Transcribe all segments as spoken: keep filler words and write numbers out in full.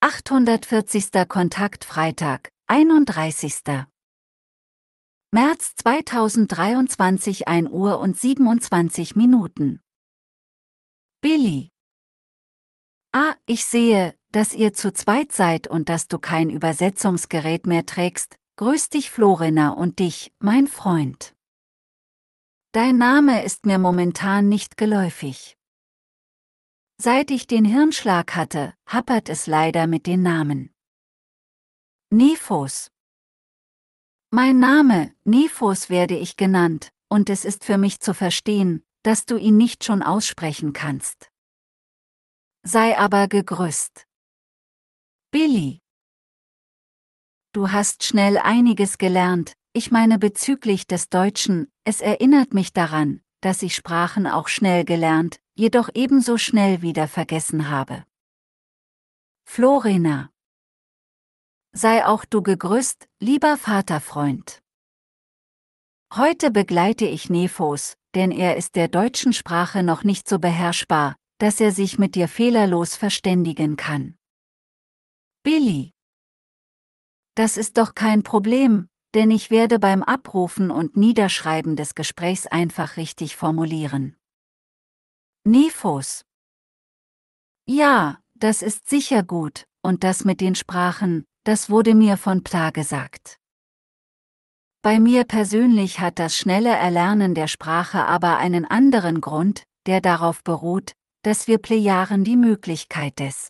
achthundertvierzigster Kontakt Freitag, einunddreißigster März zweitausenddreiundzwanzig ein Uhr und siebenundzwanzig Minuten. Billy. Ah, ich sehe, dass ihr zu zweit seid und dass du kein Übersetzungsgerät mehr trägst. Grüß dich Florina und dich, mein Freund. Dein Name ist mir momentan nicht geläufig. Seit ich den Hirnschlag hatte, happert es leider mit den Namen. Nephos. Mein Name, Nephos werde ich genannt, und es ist für mich zu verstehen, dass du ihn nicht schon aussprechen kannst. Sei aber gegrüßt. Billy. Du hast schnell einiges gelernt, ich meine bezüglich des Deutschen, es erinnert mich daran, dass ich Sprachen auch schnell gelernt, jedoch ebenso schnell wieder vergessen habe. Florina. Sei auch du gegrüßt, lieber Vaterfreund. Heute begleite ich Nephos, denn er ist der deutschen Sprache noch nicht so beherrschbar, dass er sich mit dir fehlerlos verständigen kann. Billy. Das ist doch kein Problem, denn ich werde beim Abrufen und Niederschreiben des Gesprächs einfach richtig formulieren. Nephos. Ja, das ist sicher gut, und das mit den Sprachen, das wurde mir von Pla gesagt. Bei mir persönlich hat das schnelle Erlernen der Sprache aber einen anderen Grund, der darauf beruht, dass wir Plejaren die Möglichkeit des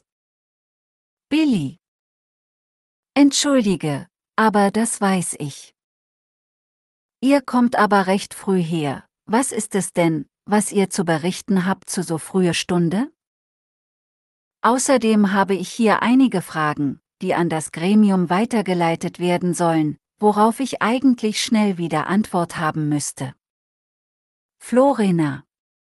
Billy. Entschuldige, aber das weiß ich. Ihr kommt aber recht früh her. Was ist es denn, was ihr zu berichten habt zu so früher Stunde? Außerdem habe ich hier einige Fragen, die an das Gremium weitergeleitet werden sollen, worauf ich eigentlich schnell wieder Antwort haben müsste. Florina.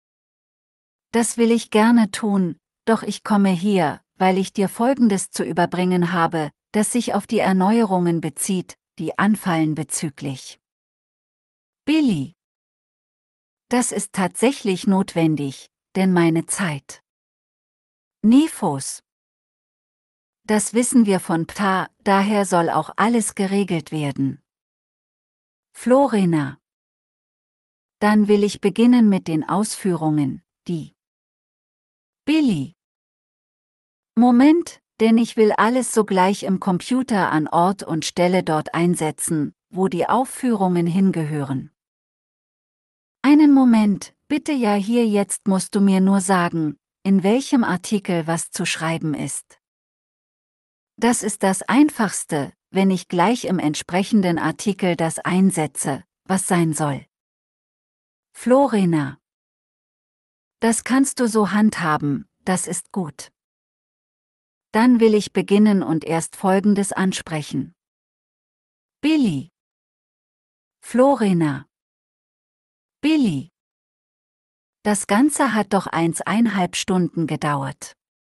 Das will ich gerne tun, doch ich komme hier, weil ich dir Folgendes zu überbringen habe, das sich auf die Erneuerungen bezieht, die anfallen bezüglich Billy. Das ist tatsächlich notwendig, denn meine Zeit. Nephos. Das wissen wir von Ptah, daher soll auch alles geregelt werden. Florina. Dann will ich beginnen mit den Ausführungen, die Billy. Moment, denn ich will alles sogleich im Computer an Ort und Stelle dort einsetzen, wo die Aufführungen hingehören. Einen Moment, bitte ja hier jetzt musst du mir nur sagen, in welchem Artikel was zu schreiben ist. Das ist das Einfachste, wenn ich gleich im entsprechenden Artikel das einsetze, was sein soll. Florina. Das kannst du so handhaben, das ist gut. Dann will ich beginnen und erst Folgendes ansprechen. Billy. Florina. Billy. Das Ganze hat doch eineinhalb Stunden gedauert.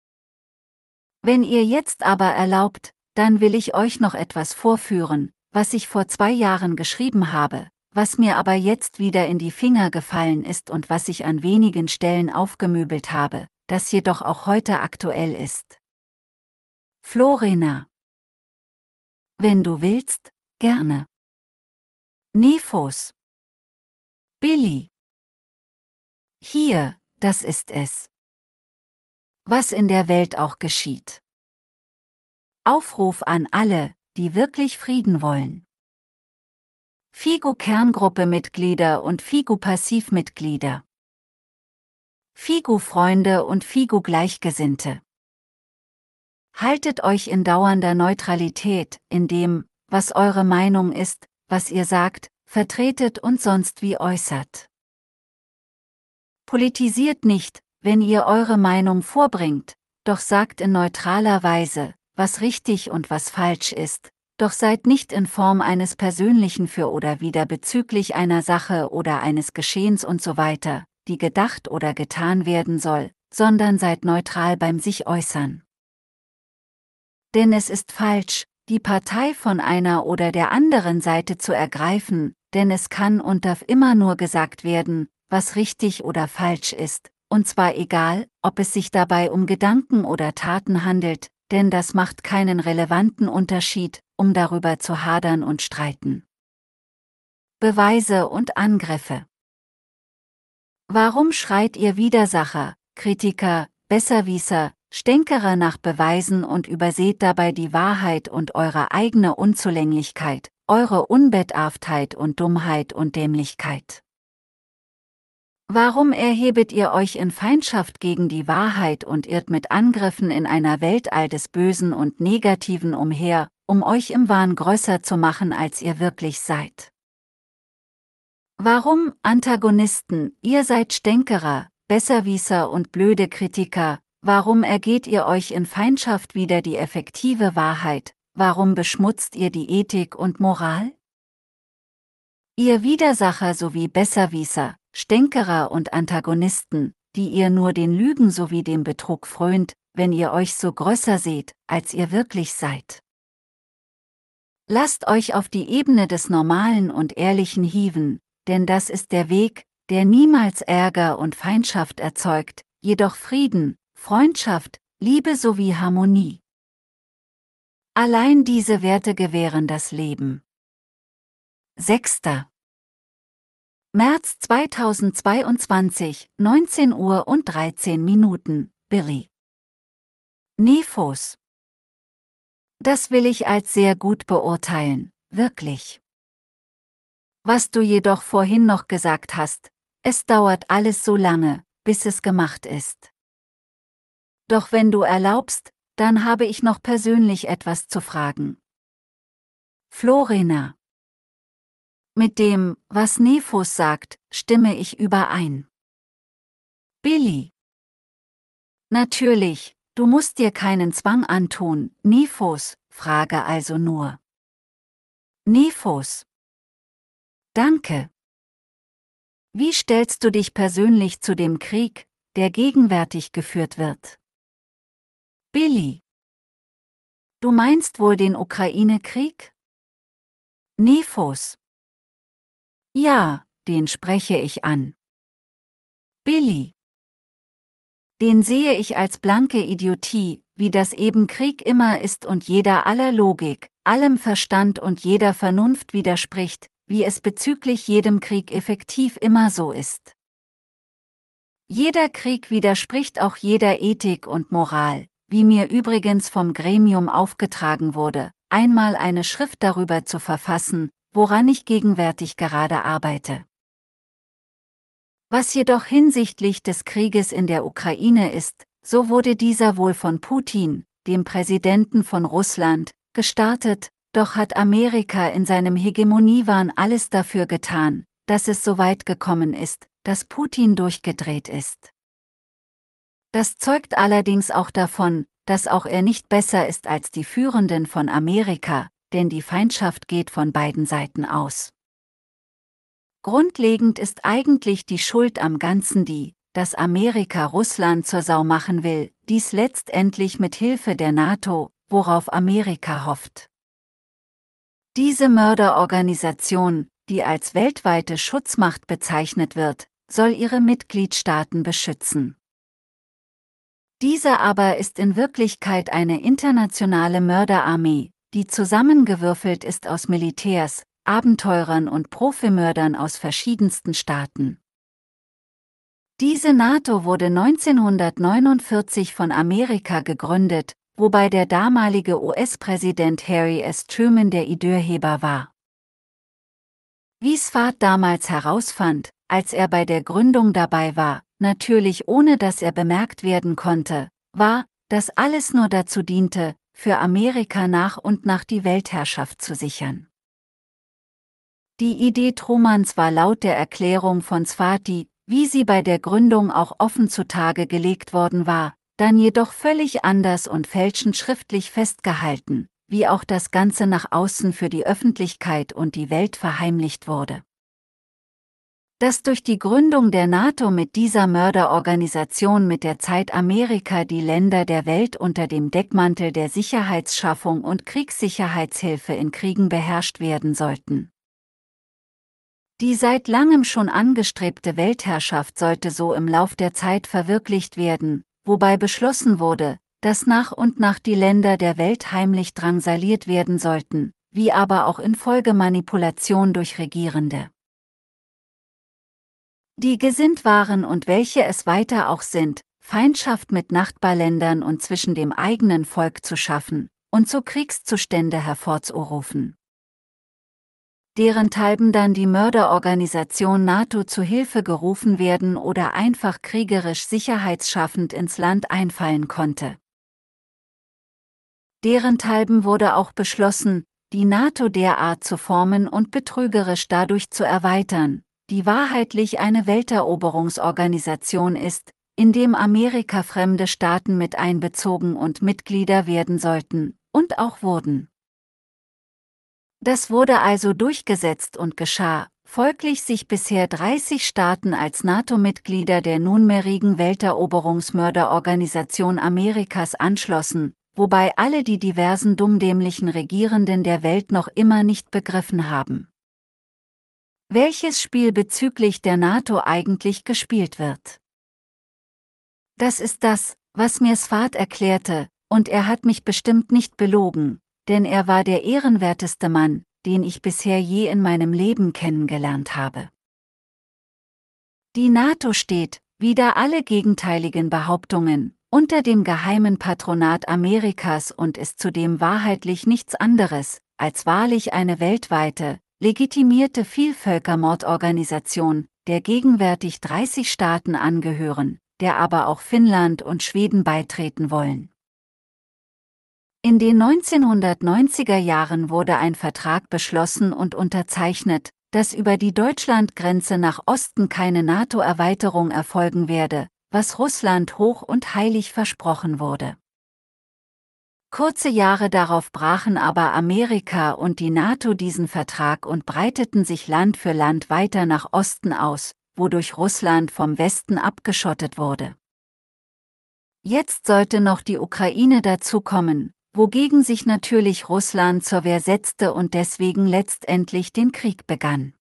Wenn ihr jetzt aber erlaubt, dann will ich euch noch etwas vorführen, was ich vor zwei Jahren geschrieben habe, was mir aber jetzt wieder in die Finger gefallen ist und was ich an wenigen Stellen aufgemöbelt habe, das jedoch auch heute aktuell ist. Florina. Wenn du willst, gerne. Nephos. Billy. Hier, das ist es. Was in der Welt auch geschieht. Aufruf an alle, die wirklich Frieden wollen. Figu-Kerngruppe-Mitglieder und Figu-Passivmitglieder. Figu-Freunde und Figu-Gleichgesinnte. Haltet euch in dauernder Neutralität, in dem, was eure Meinung ist, was ihr sagt, vertretet und sonst wie äußert. Politisiert nicht, wenn ihr eure Meinung vorbringt, doch sagt in neutraler Weise, was richtig und was falsch ist, doch seid nicht in Form eines persönlichen Für oder Wider bezüglich einer Sache oder eines Geschehens und so weiter, die gedacht oder getan werden soll, sondern seid neutral beim sich äußern. Denn es ist falsch, die Partei von einer oder der anderen Seite zu ergreifen, denn es kann und darf immer nur gesagt werden, was richtig oder falsch ist, und zwar egal, ob es sich dabei um Gedanken oder Taten handelt, denn das macht keinen relevanten Unterschied, um darüber zu hadern und streiten. Beweise und Angriffe. Warum schreit ihr Widersacher, Kritiker, Besserwisser, Stänkerer nach Beweisen und überseht dabei die Wahrheit und eure eigene Unzulänglichkeit, eure Unbedarftheit und Dummheit und Dämlichkeit? Warum erhebet ihr euch in Feindschaft gegen die Wahrheit und irrt mit Angriffen in einer Weltall des Bösen und Negativen umher, um euch im Wahn größer zu machen, als ihr wirklich seid? Warum, Antagonisten, ihr seid Stänkerer, Besserwisser und blöde Kritiker, warum ergeht ihr euch in Feindschaft wider die effektive Wahrheit, warum beschmutzt ihr die Ethik und Moral? Ihr Widersacher sowie Besserwisser, Stänkerer und Antagonisten, die ihr nur den Lügen sowie dem Betrug frönt, wenn ihr euch so größer seht, als ihr wirklich seid. Lasst euch auf die Ebene des Normalen und Ehrlichen hieven, denn das ist der Weg, der niemals Ärger und Feindschaft erzeugt, jedoch Frieden, Freundschaft, Liebe sowie Harmonie. Allein diese Werte gewähren das Leben. sechster März zweitausendzweiundzwanzig, neunzehn Uhr und dreizehn Minuten, Billy. Nephos. Das will ich als sehr gut beurteilen, wirklich. Was du jedoch vorhin noch gesagt hast, es dauert alles so lange, bis es gemacht ist. Doch wenn du erlaubst, dann habe ich noch persönlich etwas zu fragen. Florina. Mit dem, was Nephos sagt, stimme ich überein. Billy. Natürlich, du musst dir keinen Zwang antun, Nephos, frage also nur. Nephos. Danke. Wie stellst du dich persönlich zu dem Krieg, der gegenwärtig geführt wird? Billy. Du meinst wohl den Ukraine-Krieg? Nephos. Ja, den spreche ich an. Billy. Den sehe ich als blanke Idiotie, wie das eben Krieg immer ist und jeder aller Logik, allem Verstand und jeder Vernunft widerspricht, wie es bezüglich jedem Krieg effektiv immer so ist. Jeder Krieg widerspricht auch jeder Ethik und Moral, wie mir übrigens vom Gremium aufgetragen wurde, einmal eine Schrift darüber zu verfassen, woran ich gegenwärtig gerade arbeite. Was jedoch hinsichtlich des Krieges in der Ukraine ist, so wurde dieser wohl von Putin, dem Präsidenten von Russland, gestartet, doch hat Amerika in seinem Hegemoniewahn alles dafür getan, dass es so weit gekommen ist, dass Putin durchgedreht ist. Das zeugt allerdings auch davon, dass auch er nicht besser ist als die Führenden von Amerika, denn die Feindschaft geht von beiden Seiten aus. Grundlegend ist eigentlich die Schuld am Ganzen die, dass Amerika Russland zur Sau machen will, dies letztendlich mit Hilfe der NATO, worauf Amerika hofft. Diese Mörderorganisation, die als weltweite Schutzmacht bezeichnet wird, soll ihre Mitgliedstaaten beschützen. Diese aber ist in Wirklichkeit eine internationale Mörderarmee, die zusammengewürfelt ist aus Militärs, Abenteurern und Profimördern aus verschiedensten Staaten. Diese NATO wurde neunzehnhundertneunundvierzig von Amerika gegründet, wobei der damalige U S-Präsident Harry S. Truman der Ideeheber war. Wie Sfat damals herausfand, als er bei der Gründung dabei war, natürlich ohne dass er bemerkt werden konnte, war, dass alles nur dazu diente, für Amerika nach und nach die Weltherrschaft zu sichern. Die Idee Trumans war laut der Erklärung von Sfati, wie sie bei der Gründung auch offen zutage gelegt worden war, dann jedoch völlig anders und fälschend schriftlich festgehalten, wie auch das Ganze nach außen für die Öffentlichkeit und die Welt verheimlicht wurde. Dass durch die Gründung der NATO mit dieser Mörderorganisation mit der Zeit Amerika die Länder der Welt unter dem Deckmantel der Sicherheitsschaffung und Kriegssicherheitshilfe in Kriegen beherrscht werden sollten. Die seit langem schon angestrebte Weltherrschaft sollte so im Lauf der Zeit verwirklicht werden, wobei beschlossen wurde, dass nach und nach die Länder der Welt heimlich drangsaliert werden sollten, wie aber auch infolge Manipulation durch Regierende, die gesinnt waren und welche es weiter auch sind, Feindschaft mit Nachbarländern und zwischen dem eigenen Volk zu schaffen und so Kriegszustände hervorzurufen. Derenthalben dann die Mörderorganisation NATO zu Hilfe gerufen werden oder einfach kriegerisch sicherheitsschaffend ins Land einfallen konnte. Derenthalben wurde auch beschlossen, die NATO derart zu formen und betrügerisch dadurch zu erweitern, die wahrheitlich eine Welteroberungsorganisation ist, in dem Amerika fremde Staaten mit einbezogen und Mitglieder werden sollten, und auch wurden. Das wurde also durchgesetzt und geschah, folglich sich bisher dreißig Staaten als NATO-Mitglieder der nunmehrigen Welteroberungsmörderorganisation Amerikas anschlossen, wobei alle die diversen dummdämlichen Regierenden der Welt noch immer nicht begriffen haben, welches Spiel bezüglich der NATO eigentlich gespielt wird. Das ist das, was mir Sfat erklärte, und er hat mich bestimmt nicht belogen, denn er war der ehrenwerteste Mann, den ich bisher je in meinem Leben kennengelernt habe. Die NATO steht, wider alle gegenteiligen Behauptungen, unter dem geheimen Patronat Amerikas und ist zudem wahrheitlich nichts anderes, als wahrlich eine weltweite, legitimierte Vielvölkermordorganisation, der gegenwärtig dreißig Staaten angehören, der aber auch Finnland und Schweden beitreten wollen. In den neunzehnhundertneunziger Jahren wurde ein Vertrag beschlossen und unterzeichnet, dass über die Deutschlandgrenze nach Osten keine NATO-Erweiterung erfolgen werde, was Russland hoch und heilig versprochen wurde. Kurze Jahre darauf brachen aber Amerika und die NATO diesen Vertrag und breiteten sich Land für Land weiter nach Osten aus, wodurch Russland vom Westen abgeschottet wurde. Jetzt sollte noch die Ukraine dazukommen, wogegen sich natürlich Russland zur Wehr setzte und deswegen letztendlich den Krieg begann.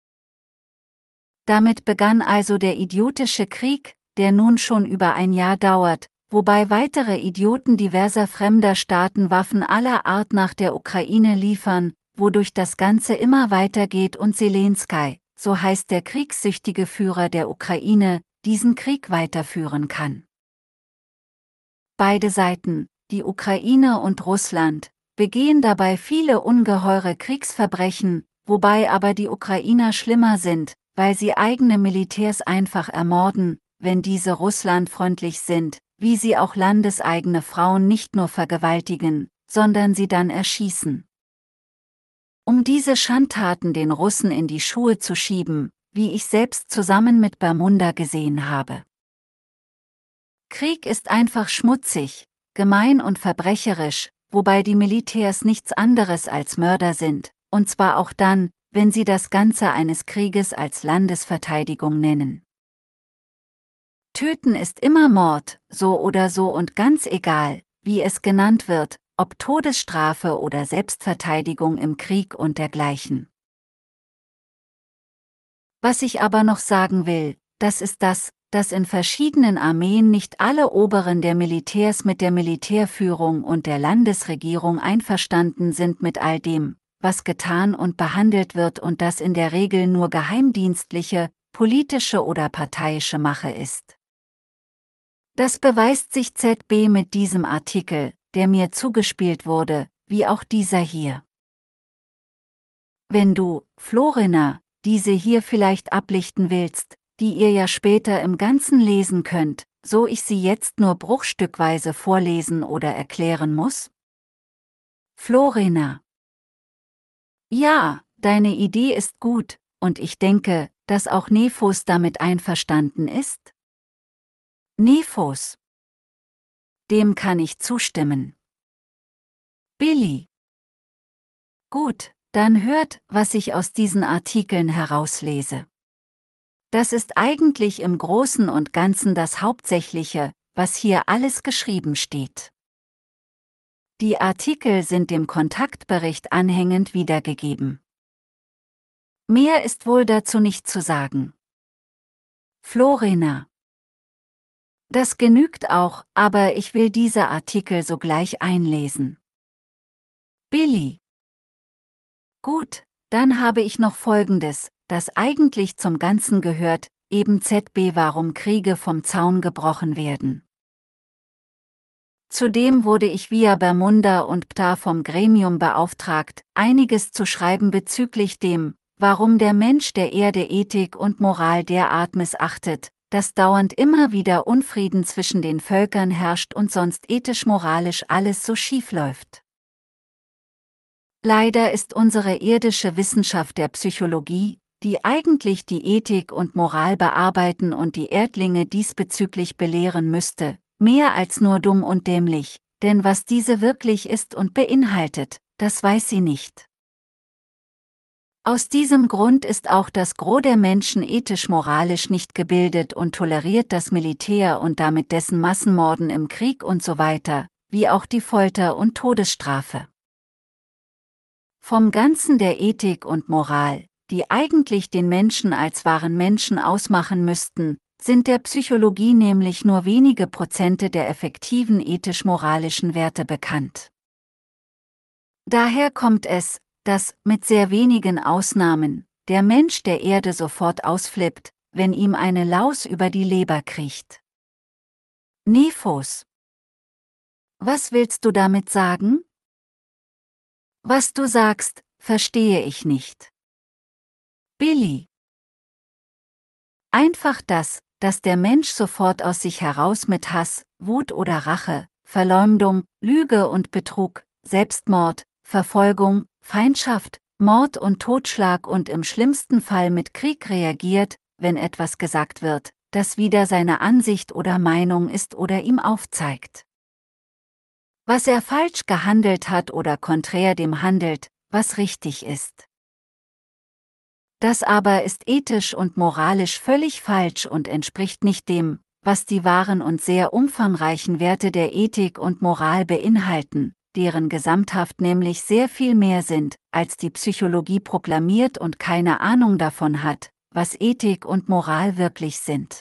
Damit begann also der idiotische Krieg, der nun schon über ein Jahr dauert, wobei weitere Idioten diverser fremder Staaten Waffen aller Art nach der Ukraine liefern, wodurch das Ganze immer weitergeht und Zelensky, so heißt der kriegssüchtige Führer der Ukraine, diesen Krieg weiterführen kann. Beide Seiten, die Ukraine und Russland, begehen dabei viele ungeheure Kriegsverbrechen, wobei aber die Ukrainer schlimmer sind, weil sie eigene Militärs einfach ermorden, wenn diese russlandfreundlich sind, wie sie auch landeseigene Frauen nicht nur vergewaltigen, sondern sie dann erschießen. Um diese Schandtaten den Russen in die Schuhe zu schieben, wie ich selbst zusammen mit Bermuda gesehen habe. Krieg ist einfach schmutzig, gemein und verbrecherisch, wobei die Militärs nichts anderes als Mörder sind, und zwar auch dann, wenn sie das Ganze eines Krieges als Landesverteidigung nennen. Töten ist immer Mord, so oder so und ganz egal, wie es genannt wird, ob Todesstrafe oder Selbstverteidigung im Krieg und dergleichen. Was ich aber noch sagen will, das ist das, dass in verschiedenen Armeen nicht alle Oberen der Militärs mit der Militärführung und der Landesregierung einverstanden sind mit all dem, was getan und behandelt wird und das in der Regel nur geheimdienstliche, politische oder parteiische Mache ist. Das beweist sich Z B mit diesem Artikel, der mir zugespielt wurde, wie auch dieser hier. Wenn du, Florina, diese hier vielleicht ablichten willst, die ihr ja später im Ganzen lesen könnt, so ich sie jetzt nur bruchstückweise vorlesen oder erklären muss? Florina: Ja, deine Idee ist gut, und ich denke, dass auch Nephos damit einverstanden ist? Nephos: Dem kann ich zustimmen. Billy: Gut, dann hört, was ich aus diesen Artikeln herauslese. Das ist eigentlich im Großen und Ganzen das Hauptsächliche, was hier alles geschrieben steht. Die Artikel sind dem Kontaktbericht anhängend wiedergegeben. Mehr ist wohl dazu nicht zu sagen. Florina: Das genügt auch, aber ich will diese Artikel sogleich einlesen. Billy. Gut, dann habe ich noch Folgendes, das eigentlich zum Ganzen gehört, eben Z B warum Kriege vom Zaun gebrochen werden. Zudem wurde ich via Bermuda und P T A vom Gremium beauftragt, einiges zu schreiben bezüglich dem, warum der Mensch der Erde Ethik und Moral derart missachtet, dass dauernd immer wieder Unfrieden zwischen den Völkern herrscht und sonst ethisch-moralisch alles so schief läuft. Leider ist unsere irdische Wissenschaft der Psychologie, die eigentlich die Ethik und Moral bearbeiten und die Erdlinge diesbezüglich belehren müsste, mehr als nur dumm und dämlich, denn was diese wirklich ist und beinhaltet, das weiß sie nicht. Aus diesem Grund ist auch das Gros der Menschen ethisch-moralisch nicht gebildet und toleriert das Militär und damit dessen Massenmorden im Krieg und so weiter, wie auch die Folter und Todesstrafe. Vom Ganzen der Ethik und Moral, die eigentlich den Menschen als wahren Menschen ausmachen müssten, sind der Psychologie nämlich nur wenige Prozente der effektiven ethisch-moralischen Werte bekannt. Daher kommt es, dass, mit sehr wenigen Ausnahmen, der Mensch der Erde sofort ausflippt, wenn ihm eine Laus über die Leber kriecht. Nephos. Was willst du damit sagen? Was du sagst, verstehe ich nicht. Billy. Einfach das, dass der Mensch sofort aus sich heraus mit Hass, Wut oder Rache, Verleumdung, Lüge und Betrug, Selbstmord, Verfolgung, Feindschaft, Mord und Totschlag und im schlimmsten Fall mit Krieg reagiert, wenn etwas gesagt wird, das wider seine Ansicht oder Meinung ist oder ihm aufzeigt, was er falsch gehandelt hat oder konträr dem handelt, was richtig ist. Das aber ist ethisch und moralisch völlig falsch und entspricht nicht dem, was die wahren und sehr umfangreichen Werte der Ethik und Moral beinhalten, deren Gesamthaft nämlich sehr viel mehr sind, als die Psychologie proklamiert und keine Ahnung davon hat, was Ethik und Moral wirklich sind.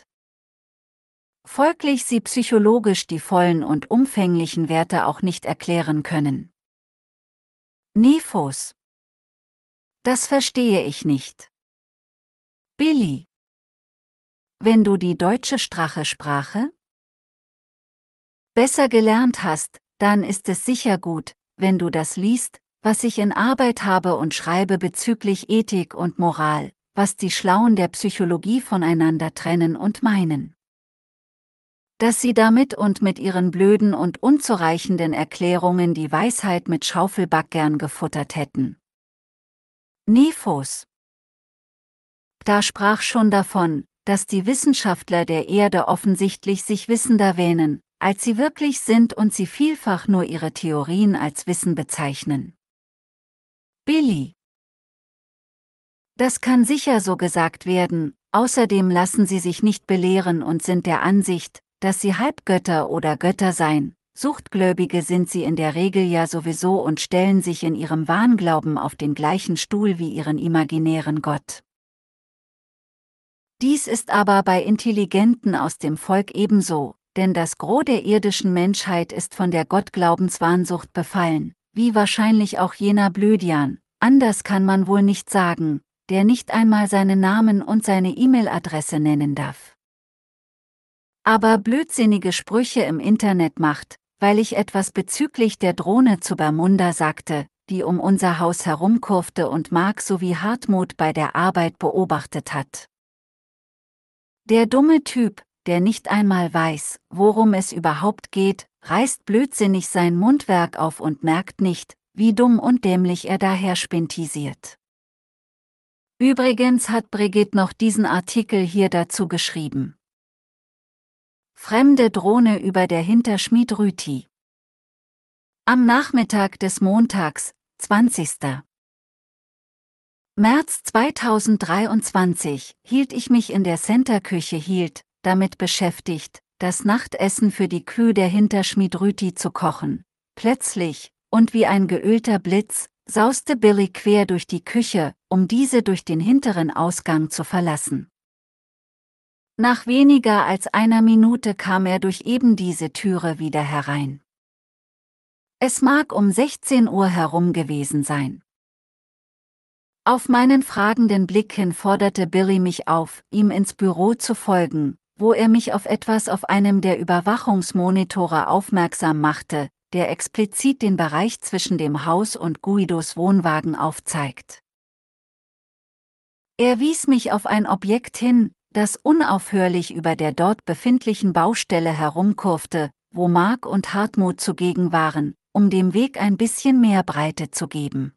Folglich sie psychologisch die vollen und umfänglichen Werte auch nicht erklären können. Nephos. Das verstehe ich nicht. Billy. Wenn du die deutsche Strache-Sprache besser gelernt hast, dann ist es sicher gut, wenn du das liest, was ich in Arbeit habe und schreibe bezüglich Ethik und Moral, was die Schlauen der Psychologie voneinander trennen und meinen. Dass sie damit und mit ihren blöden und unzureichenden Erklärungen die Weisheit mit Schaufelbackern gefuttert hätten. Nephos. Da sprach schon davon, dass die Wissenschaftler der Erde offensichtlich sich wissender wähnen, als sie wirklich sind und sie vielfach nur ihre Theorien als Wissen bezeichnen. Billy. Das kann sicher so gesagt werden, außerdem lassen sie sich nicht belehren und sind der Ansicht, dass sie Halbgötter oder Götter seien. Suchtgläubige sind sie in der Regel ja sowieso und stellen sich in ihrem Wahnglauben auf den gleichen Stuhl wie ihren imaginären Gott. Dies ist aber bei Intelligenten aus dem Volk ebenso, denn das Gros der irdischen Menschheit ist von der Gottglaubenswahnsucht befallen, wie wahrscheinlich auch jener Blödian, anders kann man wohl nicht sagen, der nicht einmal seinen Namen und seine E-Mail-Adresse nennen darf. Aber blödsinnige Sprüche im Internet macht, weil ich etwas bezüglich der Drohne zu Bermuda sagte, die um unser Haus herumkurfte und Mark sowie Hartmut bei der Arbeit beobachtet hat. Der dumme Typ, der nicht einmal weiß, worum es überhaupt geht, reißt blödsinnig sein Mundwerk auf und merkt nicht, wie dumm und dämlich er daher spintisiert. Übrigens hat Brigitte noch diesen Artikel hier dazu geschrieben. Fremde Drohne über der Hinterschmied Rüti. Am Nachmittag des Montags, zwanzigsten März zweitausenddreiundzwanzig, hielt ich mich in der Centerküche hielt, damit beschäftigt, das Nachtessen für die Kühe der Hinterschmied Rüti zu kochen. Plötzlich, und wie ein geölter Blitz, sauste Billy quer durch die Küche, um diese durch den hinteren Ausgang zu verlassen. Nach weniger als einer Minute kam er durch eben diese Türe wieder herein. Es mag um sechzehn Uhr herum gewesen sein. Auf meinen fragenden Blick hin forderte Billy mich auf, ihm ins Büro zu folgen, wo er mich auf etwas auf einem der Überwachungsmonitore aufmerksam machte, der explizit den Bereich zwischen dem Haus und Guidos Wohnwagen aufzeigt. Er wies mich auf ein Objekt hin, das unaufhörlich über der dort befindlichen Baustelle herumkurfte, wo Mark und Hartmut zugegen waren, um dem Weg ein bisschen mehr Breite zu geben.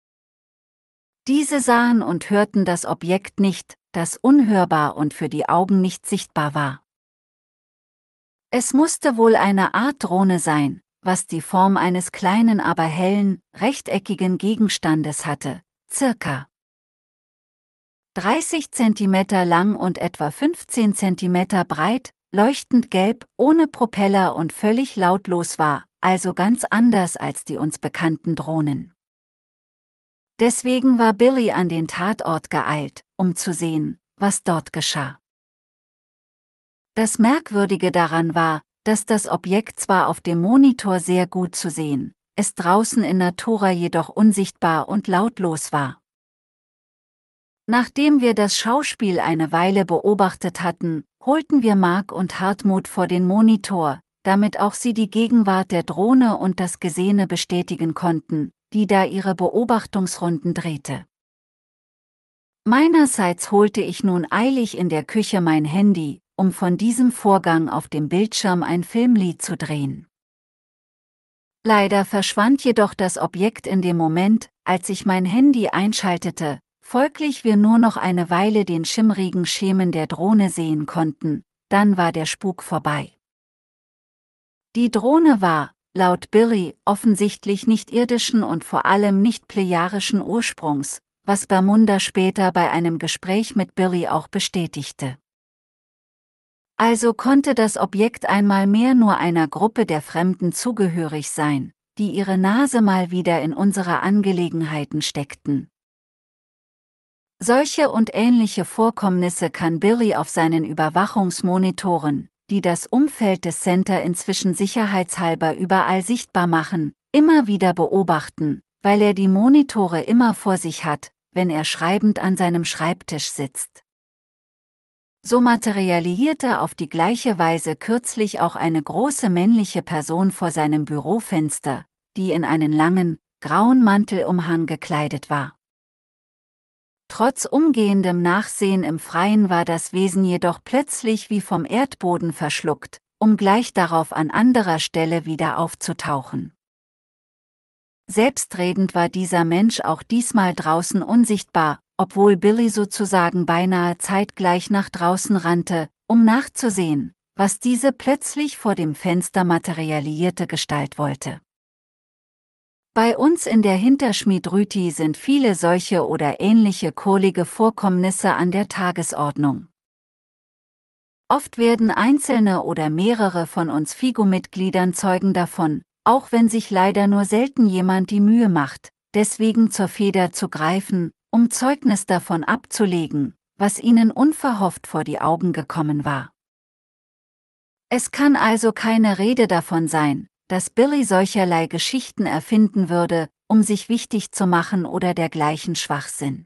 Diese sahen und hörten das Objekt nicht, das unhörbar und für die Augen nicht sichtbar war. Es musste wohl eine Art Drohne sein, was die Form eines kleinen, aber hellen, rechteckigen Gegenstandes hatte, circa dreißig Zentimeter lang und etwa fünfzehn Zentimeter breit, leuchtend gelb, ohne Propeller und völlig lautlos war, also ganz anders als die uns bekannten Drohnen. Deswegen war Billy an den Tatort geeilt, um zu sehen, was dort geschah. Das Merkwürdige daran war, dass das Objekt zwar auf dem Monitor sehr gut zu sehen, es draußen in Natura jedoch unsichtbar und lautlos war. Nachdem wir das Schauspiel eine Weile beobachtet hatten, holten wir Mark und Hartmut vor den Monitor, damit auch sie die Gegenwart der Drohne und das Gesehene bestätigen konnten, die da ihre Beobachtungsrunden drehte. Meinerseits holte ich nun eilig in der Küche mein Handy, um von diesem Vorgang auf dem Bildschirm ein Filmlied zu drehen. Leider verschwand jedoch das Objekt in dem Moment, als ich mein Handy einschaltete, folglich wir nur noch eine Weile den schimmrigen Schemen der Drohne sehen konnten, dann war der Spuk vorbei. Die Drohne war, laut Billy, offensichtlich nicht irdischen und vor allem nicht plejadischen Ursprungs, was Bermuda später bei einem Gespräch mit Billy auch bestätigte. Also konnte das Objekt einmal mehr nur einer Gruppe der Fremden zugehörig sein, die ihre Nase mal wieder in unsere Angelegenheiten steckten. Solche und ähnliche Vorkommnisse kann Billy auf seinen Überwachungsmonitoren, die das Umfeld des Center inzwischen sicherheitshalber überall sichtbar machen, immer wieder beobachten, weil er die Monitore immer vor sich hat, wenn er schreibend an seinem Schreibtisch sitzt. So materialisierte auf die gleiche Weise kürzlich auch eine große männliche Person vor seinem Bürofenster, die in einen langen, grauen Mantelumhang gekleidet war. Trotz umgehendem Nachsehen im Freien war das Wesen jedoch plötzlich wie vom Erdboden verschluckt, um gleich darauf an anderer Stelle wieder aufzutauchen. Selbstredend war dieser Mensch auch diesmal draußen unsichtbar, obwohl Billy sozusagen beinahe zeitgleich nach draußen rannte, um nachzusehen, was diese plötzlich vor dem Fenster materialisierte Gestalt wollte. Bei uns in der Hinterschmied-Rüti sind viele solche oder ähnliche kurlige Vorkommnisse an der Tagesordnung. Oft werden einzelne oder mehrere von uns FIGO-Mitgliedern Zeugen davon, auch wenn sich leider nur selten jemand die Mühe macht, deswegen zur Feder zu greifen, um Zeugnis davon abzulegen, was ihnen unverhofft vor die Augen gekommen war. Es kann also keine Rede davon sein, dass Billy solcherlei Geschichten erfinden würde, um sich wichtig zu machen oder dergleichen Schwachsinn.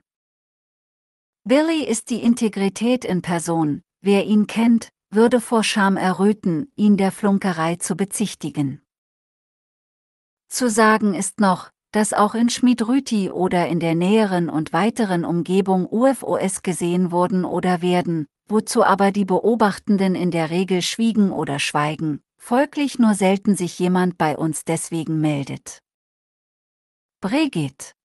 Billy ist die Integrität in Person, wer ihn kennt, würde vor Scham erröten, ihn der Flunkerei zu bezichtigen. Zu sagen ist noch, dass auch in Schmied-Rüti oder in der näheren und weiteren Umgebung U F Os gesehen wurden oder werden, wozu aber die Beobachtenden in der Regel schwiegen oder schweigen, folglich nur selten sich jemand bei uns deswegen meldet. Brigitte.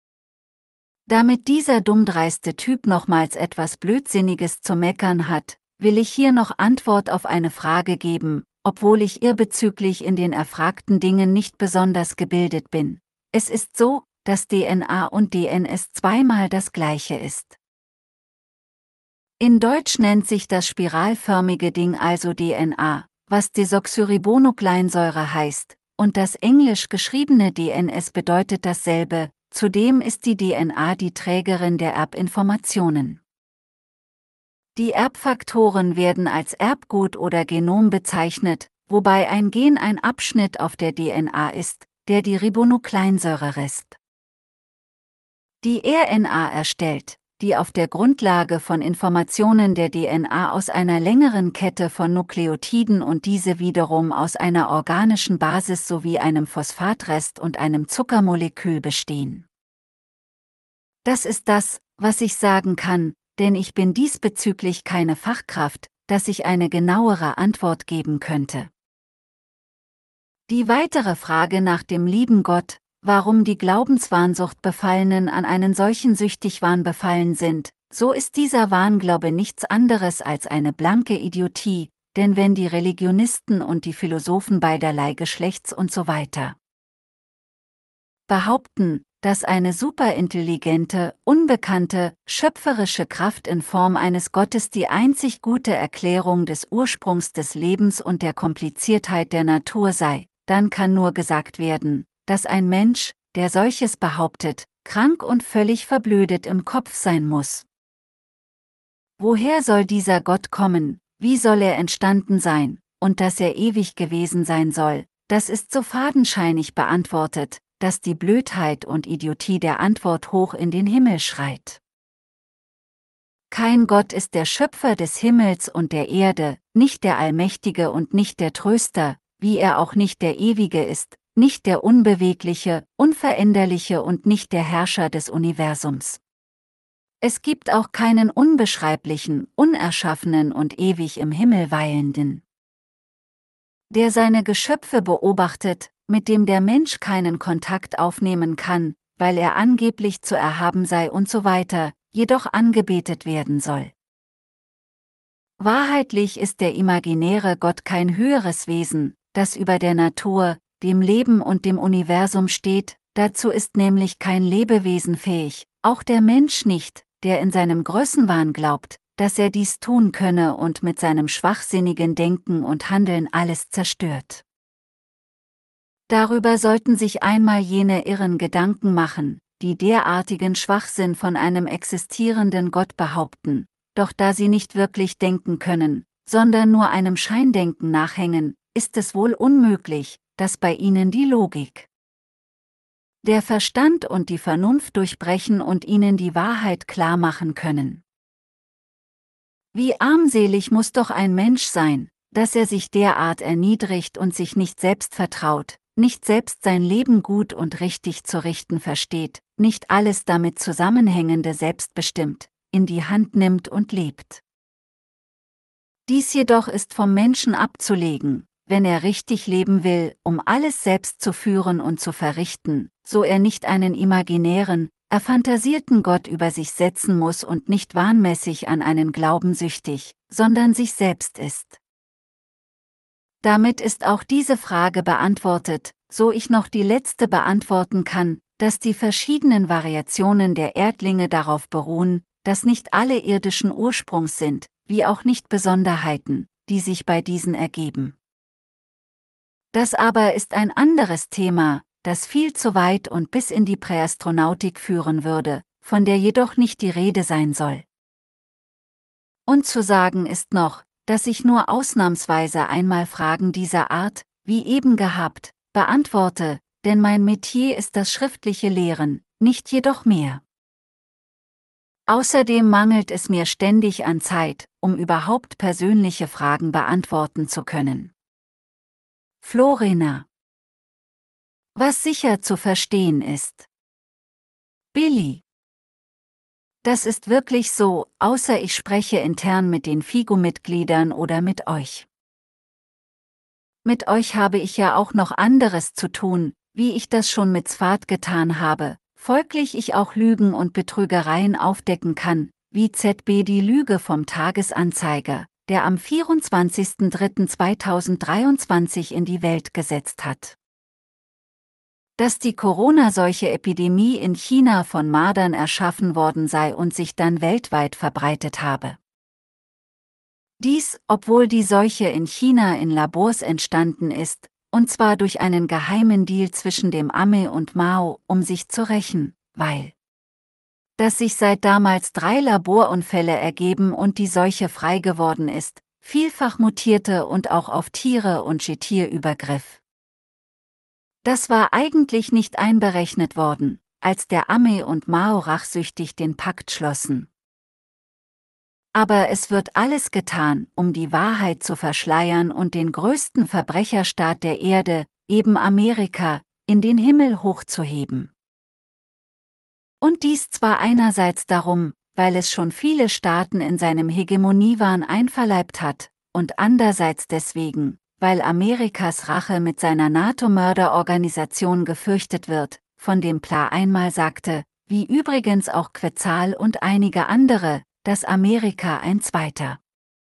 Damit dieser dummdreiste Typ nochmals etwas Blödsinniges zu meckern hat, will ich hier noch Antwort auf eine Frage geben, obwohl ich irrbezüglich in den erfragten Dingen nicht besonders gebildet bin. Es ist so, dass D N A und D N S zweimal das gleiche ist. In Deutsch nennt sich das spiralförmige Ding also D N A, was Desoxyribonukleinsäure heißt, und das englisch geschriebene D N S bedeutet dasselbe, zudem ist die D N A die Trägerin der Erbinformationen. Die Erbfaktoren werden als Erbgut oder Genom bezeichnet, wobei ein Gen ein Abschnitt auf der D N A ist, der die Ribonukleinsäure RISP. Die R N A erstellt, die auf der Grundlage von Informationen der D N A aus einer längeren Kette von Nukleotiden und diese wiederum aus einer organischen Basis sowie einem Phosphatrest und einem Zuckermolekül bestehen. Das ist das, was ich sagen kann, denn ich bin diesbezüglich keine Fachkraft, dass ich eine genauere Antwort geben könnte. Die weitere Frage nach dem lieben Gott, warum die Glaubenswahnsucht-Befallenen an einen solchen Süchtigwahn befallen sind, so ist dieser Wahnglaube nichts anderes als eine blanke Idiotie, denn wenn die Religionisten und die Philosophen beiderlei Geschlechts und so weiter behaupten, dass eine superintelligente, unbekannte, schöpferische Kraft in Form eines Gottes die einzig gute Erklärung des Ursprungs des Lebens und der Kompliziertheit der Natur sei, dann kann nur gesagt werden, dass ein Mensch, der solches behauptet, krank und völlig verblödet im Kopf sein muss. Woher soll dieser Gott kommen, wie soll er entstanden sein, und dass er ewig gewesen sein soll, das ist so fadenscheinig beantwortet, dass die Blödheit und Idiotie der Antwort hoch in den Himmel schreit. Kein Gott ist der Schöpfer des Himmels und der Erde, nicht der Allmächtige und nicht der Tröster, wie er auch nicht der Ewige ist, nicht der Unbewegliche, Unveränderliche und nicht der Herrscher des Universums. Es gibt auch keinen Unbeschreiblichen, Unerschaffenen und ewig im Himmel weilenden, der seine Geschöpfe beobachtet, mit dem der Mensch keinen Kontakt aufnehmen kann, weil er angeblich zu erhaben sei und so weiter, jedoch angebetet werden soll. Wahrheitlich ist der imaginäre Gott kein höheres Wesen, das über der Natur, dem Leben und dem Universum steht, dazu ist nämlich kein Lebewesen fähig, auch der Mensch nicht, der in seinem Größenwahn glaubt, dass er dies tun könne und mit seinem schwachsinnigen Denken und Handeln alles zerstört. Darüber sollten sich einmal jene irren Gedanken machen, die derartigen Schwachsinn von einem existierenden Gott behaupten, doch da sie nicht wirklich denken können, sondern nur einem Scheindenken nachhängen, ist es wohl unmöglich, dass bei ihnen die Logik, der Verstand und die Vernunft durchbrechen und ihnen die Wahrheit klar machen können. Wie armselig muss doch ein Mensch sein, dass er sich derart erniedrigt und sich nicht selbst vertraut, nicht selbst sein Leben gut und richtig zu richten versteht, nicht alles damit Zusammenhängende selbstbestimmt, in die Hand nimmt und lebt. Dies jedoch ist vom Menschen abzulegen, wenn er richtig leben will, um alles selbst zu führen und zu verrichten, so er nicht einen imaginären, erfantasierten Gott über sich setzen muss und nicht wahnmäßig an einen Glauben süchtig, sondern sich selbst ist. Damit ist auch diese Frage beantwortet, so ich noch die letzte beantworten kann, dass die verschiedenen Variationen der Erdlinge darauf beruhen, dass nicht alle irdischen Ursprungs sind, wie auch nicht Besonderheiten, die sich bei diesen ergeben. Das aber ist ein anderes Thema, das viel zu weit und bis in die Präastronautik führen würde, von der jedoch nicht die Rede sein soll. Und zu sagen ist noch, dass ich nur ausnahmsweise einmal Fragen dieser Art, wie eben gehabt, beantworte, denn mein Metier ist das schriftliche Lehren, nicht jedoch mehr. Außerdem mangelt es mir ständig an Zeit, um überhaupt persönliche Fragen beantworten zu können. Florina. Was sicher zu verstehen ist. Billy. Das ist wirklich so, außer ich spreche intern mit den Figo-Mitgliedern oder mit euch. Mit euch habe ich ja auch noch anderes zu tun, wie ich das schon mit Zvat getan habe, folglich ich auch Lügen und Betrügereien aufdecken kann, wie Z B die Lüge vom Tagesanzeiger, der am vierundzwanzigsten dritten zweitausenddreiundzwanzig in die Welt gesetzt hat, dass die Corona-Seuche-Epidemie in China von Mardern erschaffen worden sei und sich dann weltweit verbreitet habe. Dies, obwohl die Seuche in China in Labors entstanden ist, und zwar durch einen geheimen Deal zwischen dem Amme und Mao, um sich zu rächen, weil dass sich seit damals drei Laborunfälle ergeben und die Seuche frei geworden ist, vielfach mutierte und auch auf Tiere und Getier übergriff. Das war eigentlich nicht einberechnet worden, als der Ame und Mao rachsüchtig den Pakt schlossen. Aber es wird alles getan, um die Wahrheit zu verschleiern und den größten Verbrecherstaat der Erde, eben Amerika, in den Himmel hochzuheben. Und dies zwar einerseits darum, weil es schon viele Staaten in seinem Hegemoniewahn einverleibt hat, und andererseits deswegen, weil Amerikas Rache mit seiner NATO-Mörderorganisation gefürchtet wird, von dem Pla einmal sagte, wie übrigens auch Quetzal und einige andere, dass Amerika ein zweiter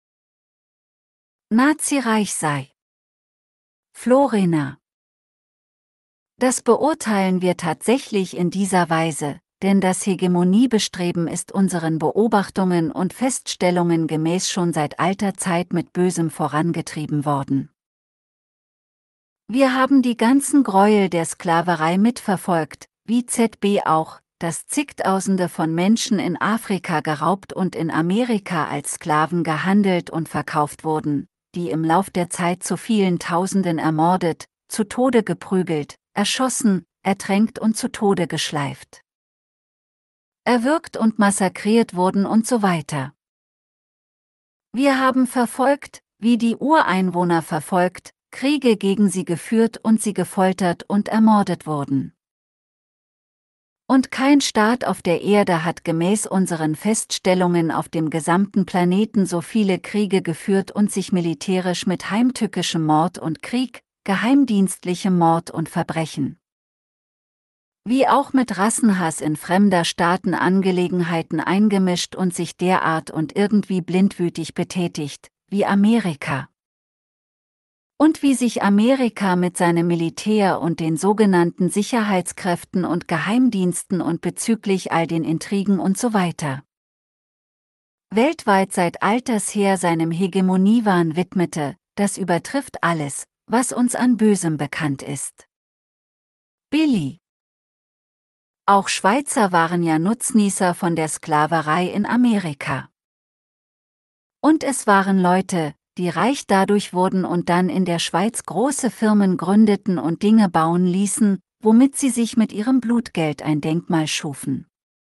Nazireich sei. Florina. Das beurteilen wir tatsächlich in dieser Weise, denn das Hegemoniebestreben ist unseren Beobachtungen und Feststellungen gemäß schon seit alter Zeit mit Bösem vorangetrieben worden. Wir haben die ganzen Gräuel der Sklaverei mitverfolgt, wie Z B auch, dass zigtausende von Menschen in Afrika geraubt und in Amerika als Sklaven gehandelt und verkauft wurden, die im Lauf der Zeit zu vielen Tausenden ermordet, zu Tode geprügelt, erschossen, ertränkt und zu Tode geschleift, erwürgt und massakriert wurden und so weiter. Wir haben verfolgt, wie die Ureinwohner verfolgt, Kriege gegen sie geführt und sie gefoltert und ermordet wurden. Und kein Staat auf der Erde hat gemäß unseren Feststellungen auf dem gesamten Planeten so viele Kriege geführt und sich militärisch mit heimtückischem Mord und Krieg, geheimdienstlichem Mord und Verbrechen, wie auch mit Rassenhass in fremder Staatenangelegenheiten eingemischt und sich derart und irgendwie blindwütig betätigt, wie Amerika. Und wie sich Amerika mit seinem Militär und den sogenannten Sicherheitskräften und Geheimdiensten und bezüglich all den Intrigen und so weiter weltweit seit alters her seinem Hegemoniewahn widmete, das übertrifft alles, was uns an Bösem bekannt ist. Billy. Auch Schweizer waren ja Nutznießer von der Sklaverei in Amerika. Und es waren Leute, die reich dadurch wurden und dann in der Schweiz große Firmen gründeten und Dinge bauen ließen, womit sie sich mit ihrem Blutgeld ein Denkmal schufen.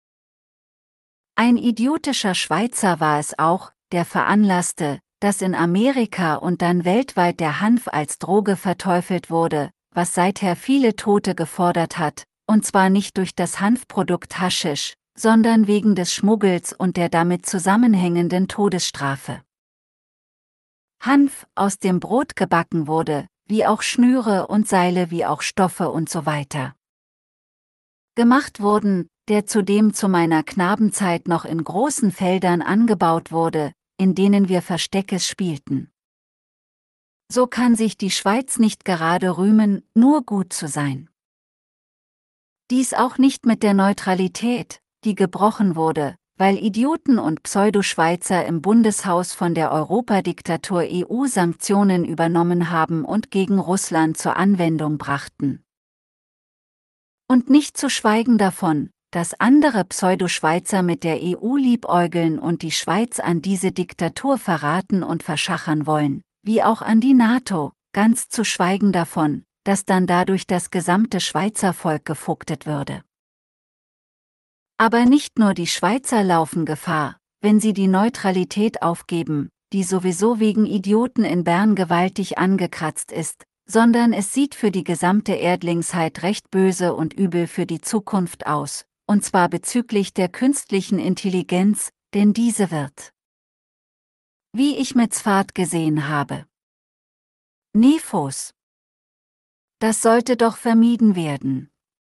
Ein idiotischer Schweizer war es auch, der veranlasste, dass in Amerika und dann weltweit der Hanf als Droge verteufelt wurde, was seither viele Tote gefordert hat, und zwar nicht durch das Hanfprodukt Haschisch, sondern wegen des Schmuggels und der damit zusammenhängenden Todesstrafe. Hanf aus dem Brot gebacken wurde, wie auch Schnüre und Seile wie auch Stoffe und so weiter gemacht wurden, der zudem zu meiner Knabenzeit noch in großen Feldern angebaut wurde, in denen wir Versteckes spielten. So kann sich die Schweiz nicht gerade rühmen, nur gut zu sein. Dies auch nicht mit der Neutralität, die gebrochen wurde, weil Idioten und Pseudo-Schweizer im Bundeshaus von der Europadiktatur E U-Sanktionen übernommen haben und gegen Russland zur Anwendung brachten. Und nicht zu schweigen davon, dass andere Pseudo-Schweizer mit der E U liebäugeln und die Schweiz an diese Diktatur verraten und verschachern wollen, wie auch an die NATO, ganz zu schweigen davon, dass dann dadurch das gesamte Schweizer Volk gevogtet würde. Aber nicht nur die Schweizer laufen Gefahr, wenn sie die Neutralität aufgeben, die sowieso wegen Idioten in Bern gewaltig angekratzt ist, sondern es sieht für die gesamte Erdlingsheit recht böse und übel für die Zukunft aus, und zwar bezüglich der künstlichen Intelligenz, denn diese wird, wie ich mit Zfahrt gesehen habe, Nefos. Das sollte doch vermieden werden.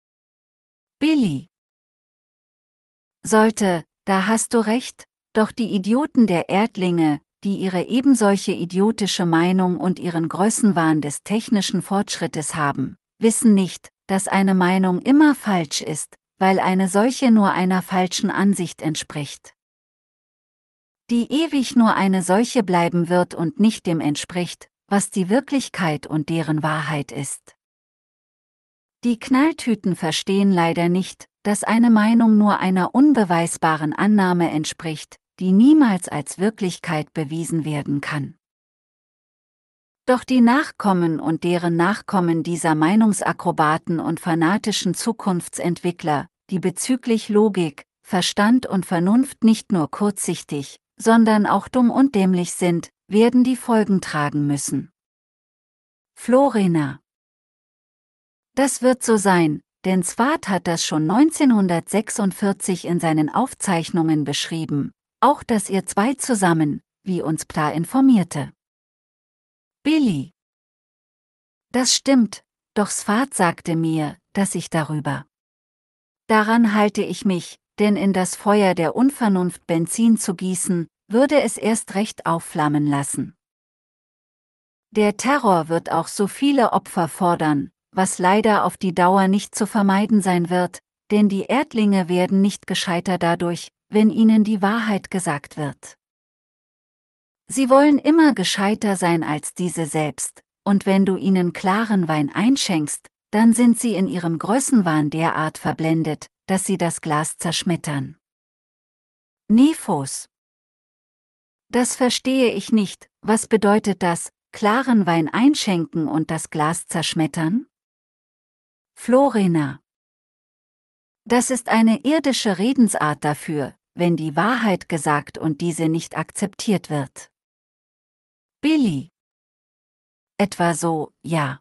Billy. Sollte, da hast du recht, doch die Idioten der Erdlinge, die ihre ebensolche idiotische Meinung und ihren Größenwahn des technischen Fortschrittes haben, wissen nicht, dass eine Meinung immer falsch ist, weil eine solche nur einer falschen Ansicht entspricht, die ewig nur eine solche bleiben wird und nicht dem entspricht, was die Wirklichkeit und deren Wahrheit ist. Die Knalltüten verstehen leider nicht, dass eine Meinung nur einer unbeweisbaren Annahme entspricht, die niemals als Wirklichkeit bewiesen werden kann. Doch die Nachkommen und deren Nachkommen dieser Meinungsakrobaten und fanatischen Zukunftsentwickler, die bezüglich Logik, Verstand und Vernunft nicht nur kurzsichtig, sondern auch dumm und dämlich sind, werden die Folgen tragen müssen. Florina. Das wird so sein, denn Swart hat das schon neunzehnhundertsechsundvierzig in seinen Aufzeichnungen beschrieben, auch dass ihr zwei zusammen, wie uns Pla informierte. Billy. Das stimmt, doch Swart sagte mir, dass ich darüber. Daran halte ich mich, denn in das Feuer der Unvernunft Benzin zu gießen, würde es erst recht aufflammen lassen. Der Terror wird auch so viele Opfer fordern, was leider auf die Dauer nicht zu vermeiden sein wird, denn die Erdlinge werden nicht gescheiter dadurch, wenn ihnen die Wahrheit gesagt wird. Sie wollen immer gescheiter sein als diese selbst, und wenn du ihnen klaren Wein einschenkst, dann sind sie in ihrem Größenwahn derart verblendet, dass sie das Glas zerschmettern. Nephos. Das verstehe ich nicht, was bedeutet das, klaren Wein einschenken und das Glas zerschmettern? Florina. Das ist eine irdische Redensart dafür, wenn die Wahrheit gesagt und diese nicht akzeptiert wird. Billy. Etwa so, ja.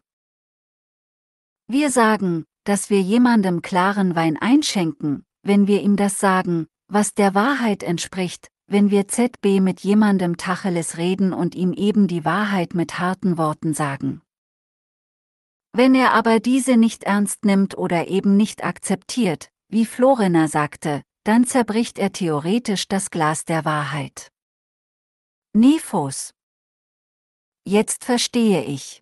Wir sagen, dass wir jemandem klaren Wein einschenken, wenn wir ihm das sagen, was der Wahrheit entspricht, wenn wir Z B mit jemandem Tacheles reden und ihm eben die Wahrheit mit harten Worten sagen. Wenn er aber diese nicht ernst nimmt oder eben nicht akzeptiert, wie Florina sagte, dann zerbricht er theoretisch das Glas der Wahrheit. Nephos. Jetzt verstehe ich.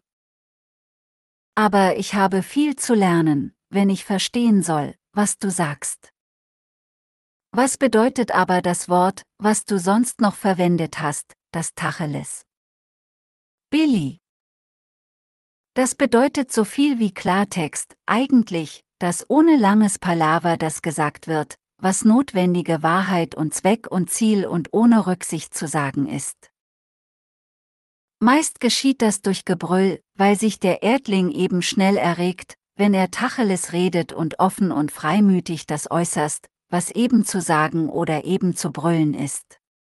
Aber ich habe viel zu lernen, wenn ich verstehen soll, was du sagst. Was bedeutet aber das Wort, was du sonst noch verwendet hast, das Tacheles? Billy. Das bedeutet so viel wie Klartext, eigentlich, dass ohne langes Palaver das gesagt wird, was notwendige Wahrheit und Zweck und Ziel und ohne Rücksicht zu sagen ist. Meist geschieht das durch Gebrüll, weil sich der Erdling eben schnell erregt, wenn er Tacheles redet und offen und freimütig das äußerst, was eben zu sagen oder eben zu brüllen ist.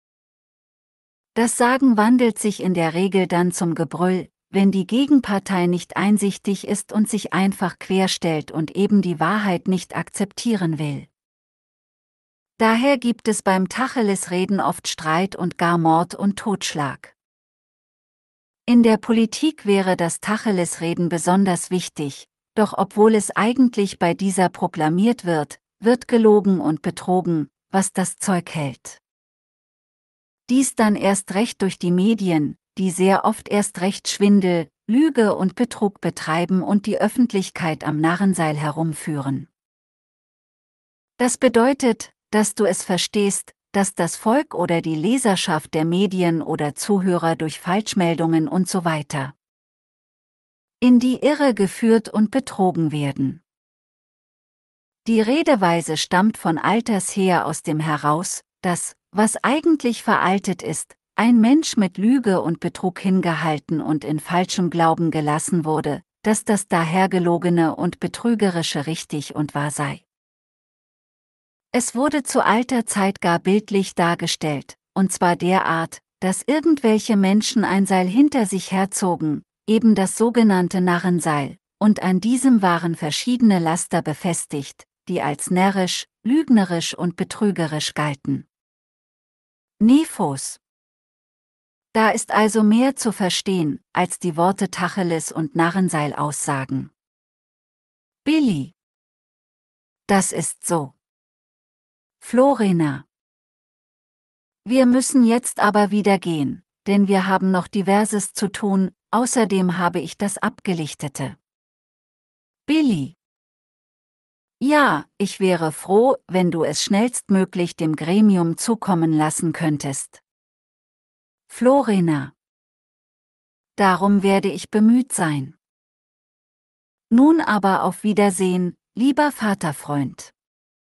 Das Sagen wandelt sich in der Regel dann zum Gebrüll, wenn die Gegenpartei nicht einsichtig ist und sich einfach querstellt und eben die Wahrheit nicht akzeptieren will. Daher gibt es beim Tacheles-Reden oft Streit und gar Mord und Totschlag. In der Politik wäre das Tacheles-Reden besonders wichtig, doch obwohl es eigentlich bei dieser proklamiert wird, wird gelogen und betrogen, was das Zeug hält. Dies dann erst recht durch die Medien, die sehr oft erst recht Schwindel, Lüge und Betrug betreiben und die Öffentlichkeit am Narrenseil herumführen. Das bedeutet, dass du es verstehst, dass das Volk oder die Leserschaft der Medien oder Zuhörer durch Falschmeldungen und so weiter in die Irre geführt und betrogen werden. Die Redeweise stammt von alters her aus dem heraus, dass, was eigentlich veraltet ist, ein Mensch mit Lüge und Betrug hingehalten und in falschem Glauben gelassen wurde, dass das dahergelogene und betrügerische richtig und wahr sei. Es wurde zu alter Zeit gar bildlich dargestellt, und zwar derart, dass irgendwelche Menschen ein Seil hinter sich herzogen, eben das sogenannte Narrenseil, und an diesem waren verschiedene Laster befestigt, die als närrisch, lügnerisch und betrügerisch galten. Nephos. Da ist also mehr zu verstehen, als die Worte Tacheles und Narrenseil aussagen. Billy. Das ist so. Florina. Wir müssen jetzt aber wieder gehen, denn wir haben noch Diverses zu tun, außerdem habe ich das Abgelichtete. Billy. Ja, ich wäre froh, wenn du es schnellstmöglich dem Gremium zukommen lassen könntest. Florina. Darum werde ich bemüht sein. Nun aber auf Wiedersehen, lieber Vaterfreund.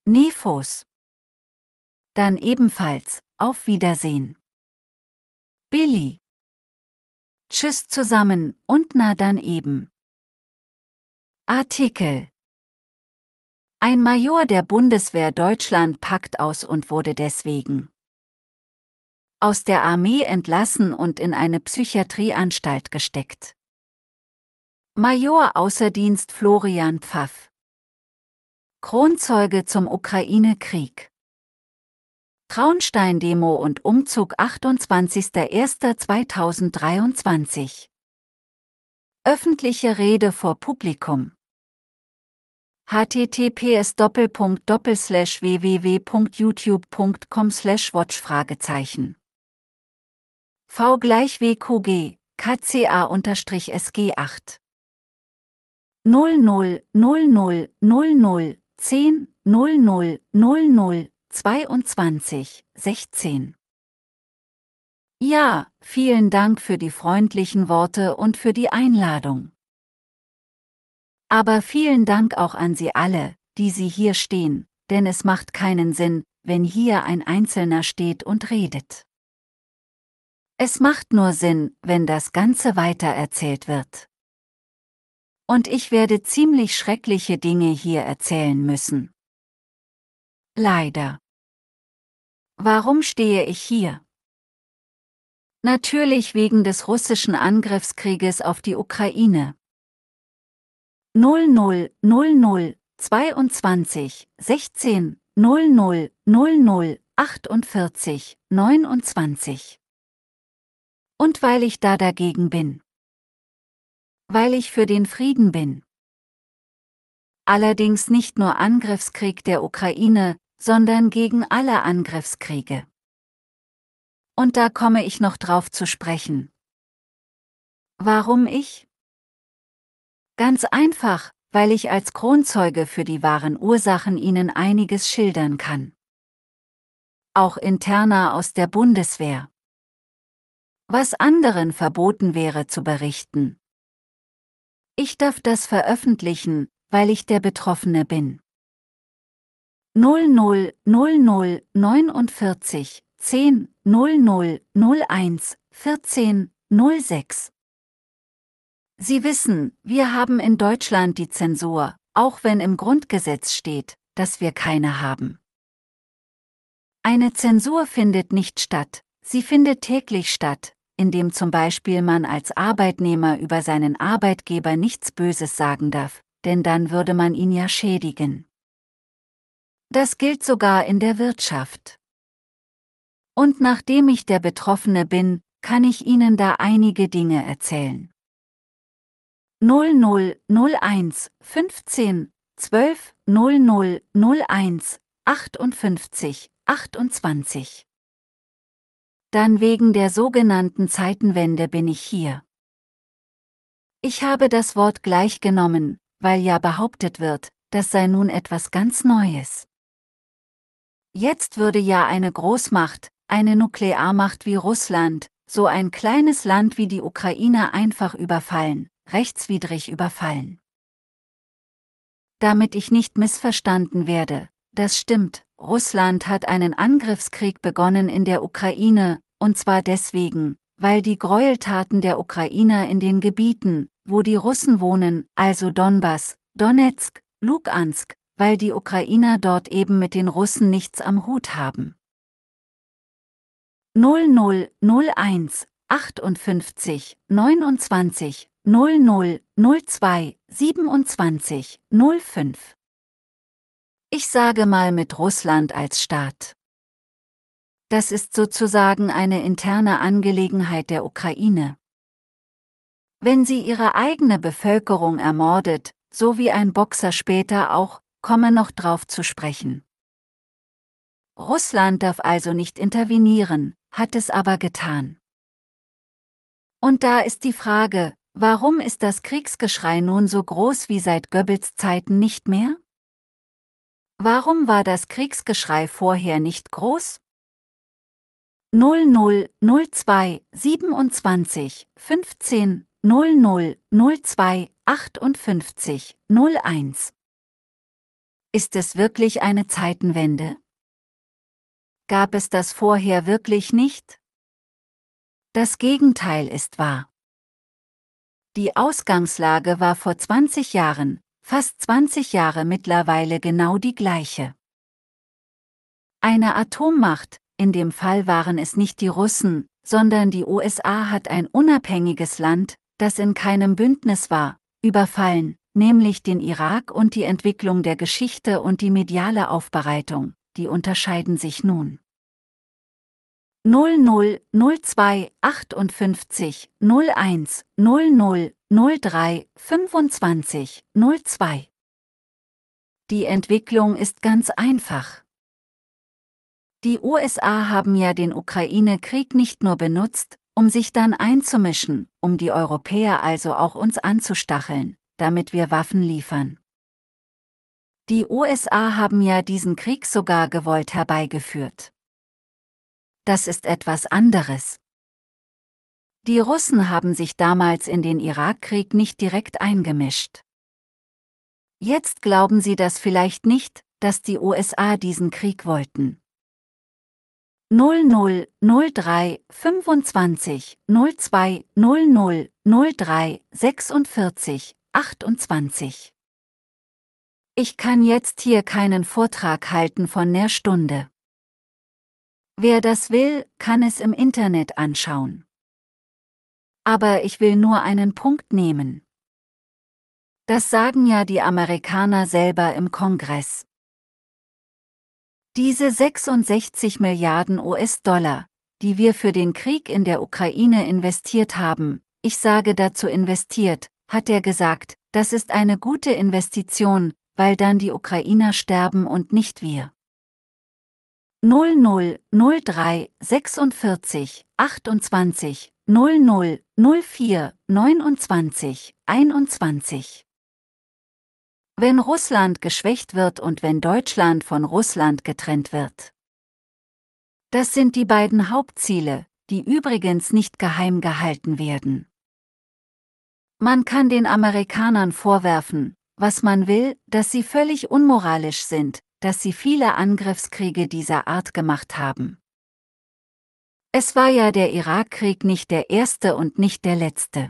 Nefos. Dann ebenfalls, auf Wiedersehen. Billy. Tschüss zusammen und na dann eben. Artikel. Ein Major der Bundeswehr Deutschland packt aus und wurde deswegen aus der Armee entlassen und in eine Psychiatrieanstalt gesteckt. Major außer Dienst Florian Pfaff. Kronzeuge zum Ukraine-Krieg. Traunstein-Demo und Umzug achtundzwanzigster erster zweitausenddreiundzwanzig. Öffentliche Rede vor Publikum. https Doppelpunkt Doppelslash www.youtube.com slash watch Fragezeichen. V gleich W Q G, K C A unterstrich S G acht. null null null null null null zehn null null null null zweiundzwanzig sechzehn. Ja, vielen Dank für die freundlichen Worte und für die Einladung. Aber vielen Dank auch an Sie alle, die Sie hier stehen, denn es macht keinen Sinn, wenn hier ein Einzelner steht und redet. Es macht nur Sinn, wenn das Ganze weitererzählt wird. Und ich werde ziemlich schreckliche Dinge hier erzählen müssen. Leider. Warum stehe ich hier? Natürlich wegen des russischen Angriffskrieges auf die Ukraine. null null null null zweiundzwanzig sechzehn null null null null achtundvierzig neunundzwanzig. Und weil ich da dagegen bin. Weil ich für den Frieden bin. Allerdings nicht nur Angriffskrieg der Ukraine, sondern gegen alle Angriffskriege. Und da komme ich noch drauf zu sprechen. Warum ich? Ganz einfach, weil ich als Kronzeuge für die wahren Ursachen Ihnen einiges schildern kann. Auch interner aus der Bundeswehr. Was anderen verboten wäre zu berichten. Ich darf das veröffentlichen, weil ich der Betroffene bin. null null null null neunundvierzig zehn null null null eins vierzehn null sechs. Sie wissen, wir haben in Deutschland die Zensur, auch wenn im Grundgesetz steht, dass wir keine haben. Eine Zensur findet nicht statt, sie findet täglich statt, indem zum Beispiel man als Arbeitnehmer über seinen Arbeitgeber nichts Böses sagen darf, denn dann würde man ihn ja schädigen. Das gilt sogar in der Wirtschaft. Und nachdem ich der Betroffene bin, kann ich Ihnen da einige Dinge erzählen. null null null eins fünfzehn zwölf null null null eins achtundfünfzig achtundzwanzig. Dann wegen der sogenannten Zeitenwende bin ich hier. Ich habe das Wort gleich genommen, weil ja behauptet wird, das sei nun etwas ganz Neues. Jetzt würde ja eine Großmacht, eine Nuklearmacht wie Russland, so ein kleines Land wie die Ukraine einfach überfallen, rechtswidrig überfallen. Damit ich nicht missverstanden werde, das stimmt, Russland hat einen Angriffskrieg begonnen in der Ukraine, und zwar deswegen, weil die Gräueltaten der Ukrainer in den Gebieten, wo die Russen wohnen, also Donbass, Donetsk, Lugansk, weil die Ukrainer dort eben mit den Russen nichts am Hut haben. null null null eins achtundfünfzig neunundzwanzig null null null zwei siebenundzwanzig null fünf. Ich sage mal mit Russland als Staat. Das ist sozusagen eine interne Angelegenheit der Ukraine. Wenn sie ihre eigene Bevölkerung ermordet, so wie ein Boxer später auch, komme noch drauf zu sprechen. Russland darf also nicht intervenieren, hat es aber getan. Und da ist die Frage, warum ist das Kriegsgeschrei nun so groß wie seit Goebbels Zeiten nicht mehr? Warum war das Kriegsgeschrei vorher nicht groß? null null null zwei siebenundzwanzig fünfzehn null null null zwei achtundfünfzig null eins. Ist es wirklich eine Zeitenwende? Gab es das vorher wirklich nicht? Das Gegenteil ist wahr. Die Ausgangslage war vor zwanzig Jahren, fast zwanzig Jahre mittlerweile genau die gleiche. Eine Atommacht, in dem Fall waren es nicht die Russen, sondern die U S A, hat ein unabhängiges Land, das in keinem Bündnis war, überfallen, nämlich den Irak, und die Entwicklung der Geschichte und die mediale Aufbereitung, die unterscheiden sich nun. null null null zwei achtundfünfzig null eins null null null drei fünfundzwanzig null zwei. Die Entwicklung ist ganz einfach. Die U S A haben ja den Ukraine-Krieg nicht nur benutzt, um sich dann einzumischen, um die Europäer, also auch uns, anzustacheln, damit wir Waffen liefern. Die U S A haben ja diesen Krieg sogar gewollt herbeigeführt. Das ist etwas anderes. Die Russen haben sich damals in den Irakkrieg nicht direkt eingemischt. Jetzt glauben Sie das vielleicht nicht, dass die U S A diesen Krieg wollten. null null null drei fünfundzwanzig null zwei null null null drei sechsundvierzig achtundzwanzig. Ich kann jetzt hier keinen Vortrag halten von ner Stunde. Wer das will, kann es im Internet anschauen. Aber ich will nur einen Punkt nehmen. Das sagen ja die Amerikaner selber im Kongress. Diese sechsundsechzig Milliarden U S-Dollar, die wir für den Krieg in der Ukraine investiert haben, ich sage dazu investiert, hat er gesagt, das ist eine gute Investition, weil dann die Ukrainer sterben und nicht wir. null null null drei sechsundvierzig achtundzwanzig null null null vier neunundzwanzig einundzwanzig. Wenn Russland geschwächt wird und wenn Deutschland von Russland getrennt wird. Das sind die beiden Hauptziele, die übrigens nicht geheim gehalten werden. Man kann den Amerikanern vorwerfen, was man will, dass sie völlig unmoralisch sind, dass sie viele Angriffskriege dieser Art gemacht haben. Es war ja der Irakkrieg nicht der erste und nicht der letzte.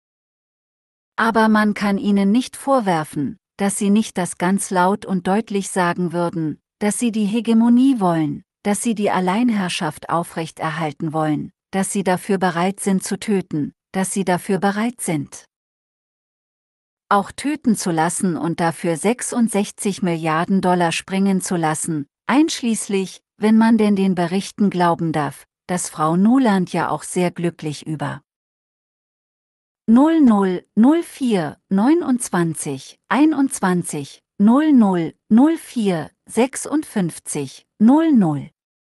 Aber man kann ihnen nicht vorwerfen, dass sie nicht das ganz laut und deutlich sagen würden, dass sie die Hegemonie wollen, dass sie die Alleinherrschaft aufrechterhalten wollen, dass sie dafür bereit sind zu töten, dass sie dafür bereit sind, auch töten zu lassen und dafür sechsundsechzig Milliarden Dollar springen zu lassen, einschließlich, wenn man denn den Berichten glauben darf, dass Frau Nuland ja auch sehr glücklich über null null null vier neunundzwanzig einundzwanzig null null null vier sechsundfünfzig null null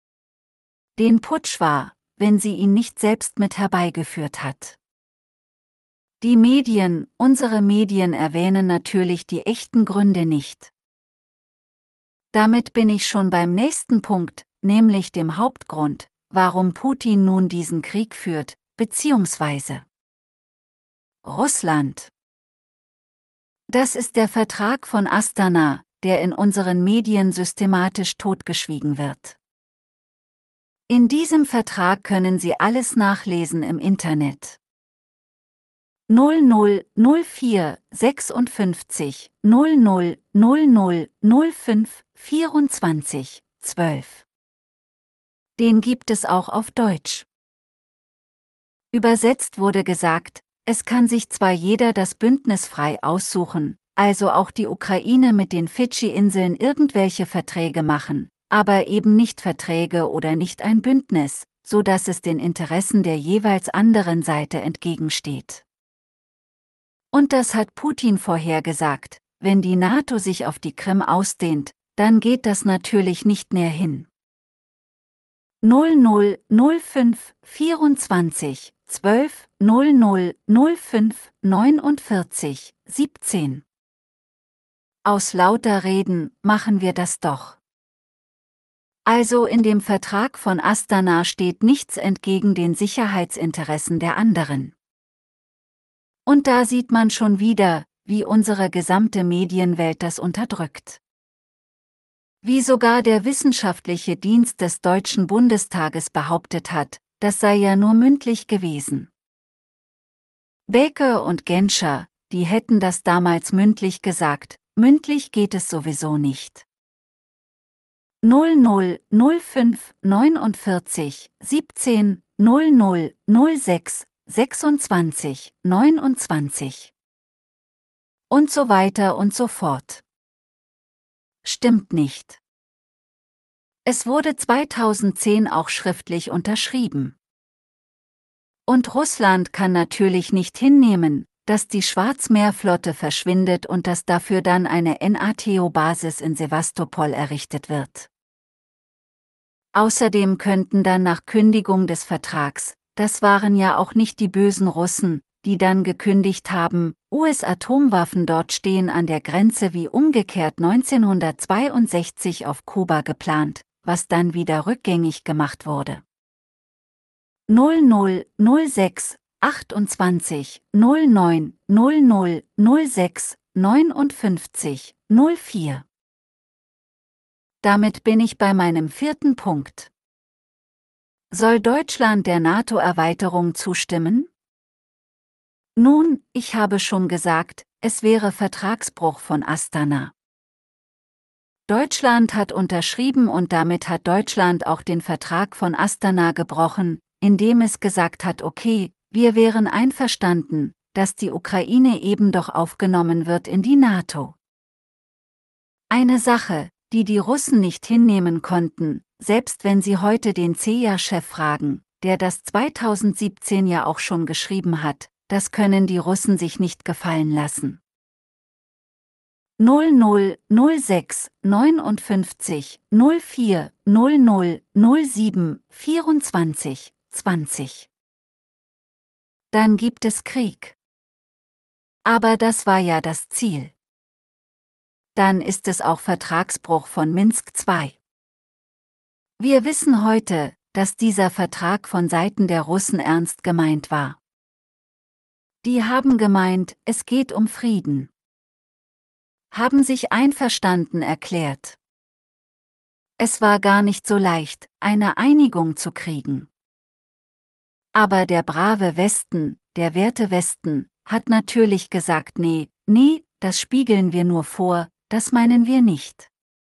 den Putsch war, wenn sie ihn nicht selbst mit herbeigeführt hat. Die Medien, unsere Medien erwähnen natürlich die echten Gründe nicht. Damit bin ich schon beim nächsten Punkt, nämlich dem Hauptgrund, warum Putin nun diesen Krieg führt, beziehungsweise Russland. Das ist der Vertrag von Astana, der in unseren Medien systematisch totgeschwiegen wird. In diesem Vertrag können Sie alles nachlesen im Internet. null null null vier sechsundfünfzig null null null null null fünf vierundzwanzig zwölf. Den gibt es auch auf Deutsch. Übersetzt wurde gesagt, es kann sich zwar jeder das Bündnis frei aussuchen, also auch die Ukraine mit den Fidschi-Inseln irgendwelche Verträge machen, aber eben nicht Verträge oder nicht ein Bündnis, so dass es den Interessen der jeweils anderen Seite entgegensteht. Und das hat Putin vorhergesagt, wenn die NATO sich auf die Krim ausdehnt, dann geht das natürlich nicht mehr hin. null null null fünf vierundzwanzig zwölf null null null fünf neunundvierzig siebzehn. Aus lauter Reden machen wir das doch. Also in dem Vertrag von Astana steht nichts entgegen den Sicherheitsinteressen der anderen. Und da sieht man schon wieder, wie unsere gesamte Medienwelt das unterdrückt. Wie sogar der wissenschaftliche Dienst des Deutschen Bundestages behauptet hat, das sei ja nur mündlich gewesen. Baker und Genscher, die hätten das damals mündlich gesagt, mündlich geht es sowieso nicht. null null null fünf neunundvierzig siebzehn null null null sechs sechsundzwanzig neunundzwanzig und so weiter und so fort. Stimmt nicht. Es wurde zweitausendzehn auch schriftlich unterschrieben. Und Russland kann natürlich nicht hinnehmen, dass die Schwarzmeerflotte verschwindet und dass dafür dann eine NATO-Basis in Sewastopol errichtet wird. Außerdem könnten dann nach Kündigung des Vertrags, das waren ja auch nicht die bösen Russen, die dann gekündigt haben, U S-Atomwaffen dort stehen an der Grenze wie umgekehrt neunzehnhundertzweiundsechzig auf Kuba geplant, was dann wieder rückgängig gemacht wurde. null null null sechs achtundzwanzig null neun null null null sechs neunundfünfzig null vier. Damit bin ich bei meinem vierten Punkt. Soll Deutschland der NATO-Erweiterung zustimmen? Nun, ich habe schon gesagt, es wäre Vertragsbruch von Astana. Deutschland hat unterschrieben und damit hat Deutschland auch den Vertrag von Astana gebrochen, indem es gesagt hat, okay, wir wären einverstanden, dass die Ukraine eben doch aufgenommen wird in die NATO. Eine Sache, die die Russen nicht hinnehmen konnten, selbst wenn sie heute den C I A-Chef fragen, der das zweitausendsiebzehn ja auch schon geschrieben hat, das können die Russen sich nicht gefallen lassen. null null null sechs neunundfünfzig null vier null null null sieben vierundzwanzig zwanzig. Dann gibt es Krieg. Aber das war ja das Ziel. Dann ist es auch Vertragsbruch von Minsk zwei. Wir wissen heute, dass dieser Vertrag von Seiten der Russen ernst gemeint war. Die haben gemeint, es geht um Frieden. Haben sich einverstanden erklärt. Es war gar nicht so leicht, eine Einigung zu kriegen. Aber der brave Westen, der Werte Westen, hat natürlich gesagt, nee, nee, das spiegeln wir nur vor, das meinen wir nicht.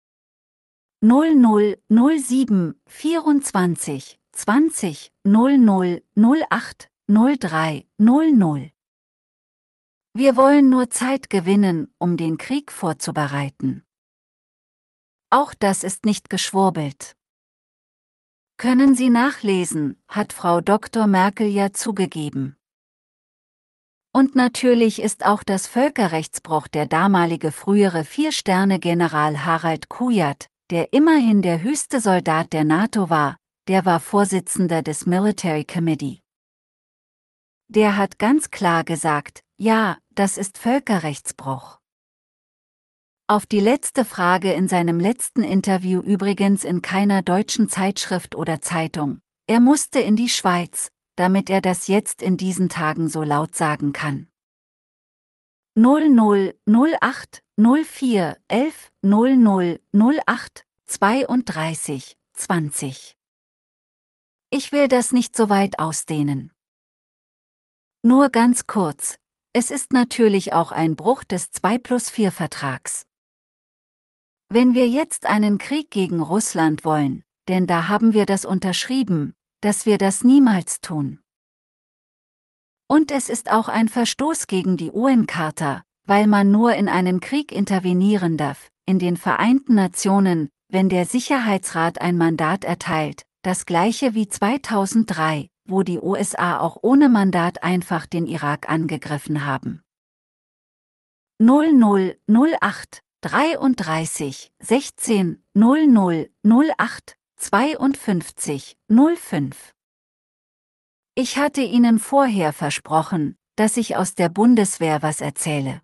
null null null sieben vierundzwanzig zwanzig null null null acht null drei null null. Wir wollen nur Zeit gewinnen, um den Krieg vorzubereiten. Auch das ist nicht geschwurbelt. Können Sie nachlesen, hat Frau Doktor Merkel ja zugegeben. Und natürlich ist auch das Völkerrechtsbruch der damalige frühere Vier-Sterne-General Harald Kujat, der immerhin der höchste Soldat der NATO war, der war Vorsitzender des Military Committee. Der hat ganz klar gesagt, ja, das ist Völkerrechtsbruch. Auf die letzte Frage in seinem letzten Interview übrigens in keiner deutschen Zeitschrift oder Zeitung, er musste in die Schweiz, damit er das jetzt in diesen Tagen so laut sagen kann. null null null acht null vier elf null null null acht zweiunddreißig zwanzig. Ich will das nicht so weit ausdehnen. Nur ganz kurz, es ist natürlich auch ein Bruch des zwei plus vier Vertrags. Wenn wir jetzt einen Krieg gegen Russland wollen, denn da haben wir das unterschrieben, dass wir das niemals tun. Und es ist auch ein Verstoß gegen die U N-Charta, weil man nur in einen Krieg intervenieren darf, in den Vereinten Nationen, wenn der Sicherheitsrat ein Mandat erteilt, das gleiche wie zweitausenddrei, wo die U S A auch ohne Mandat einfach den Irak angegriffen haben. null null null acht dreiunddreißig sechzehn null null null acht zweiundfünfzig null fünf. Ich hatte Ihnen vorher versprochen, dass ich aus der Bundeswehr was erzähle.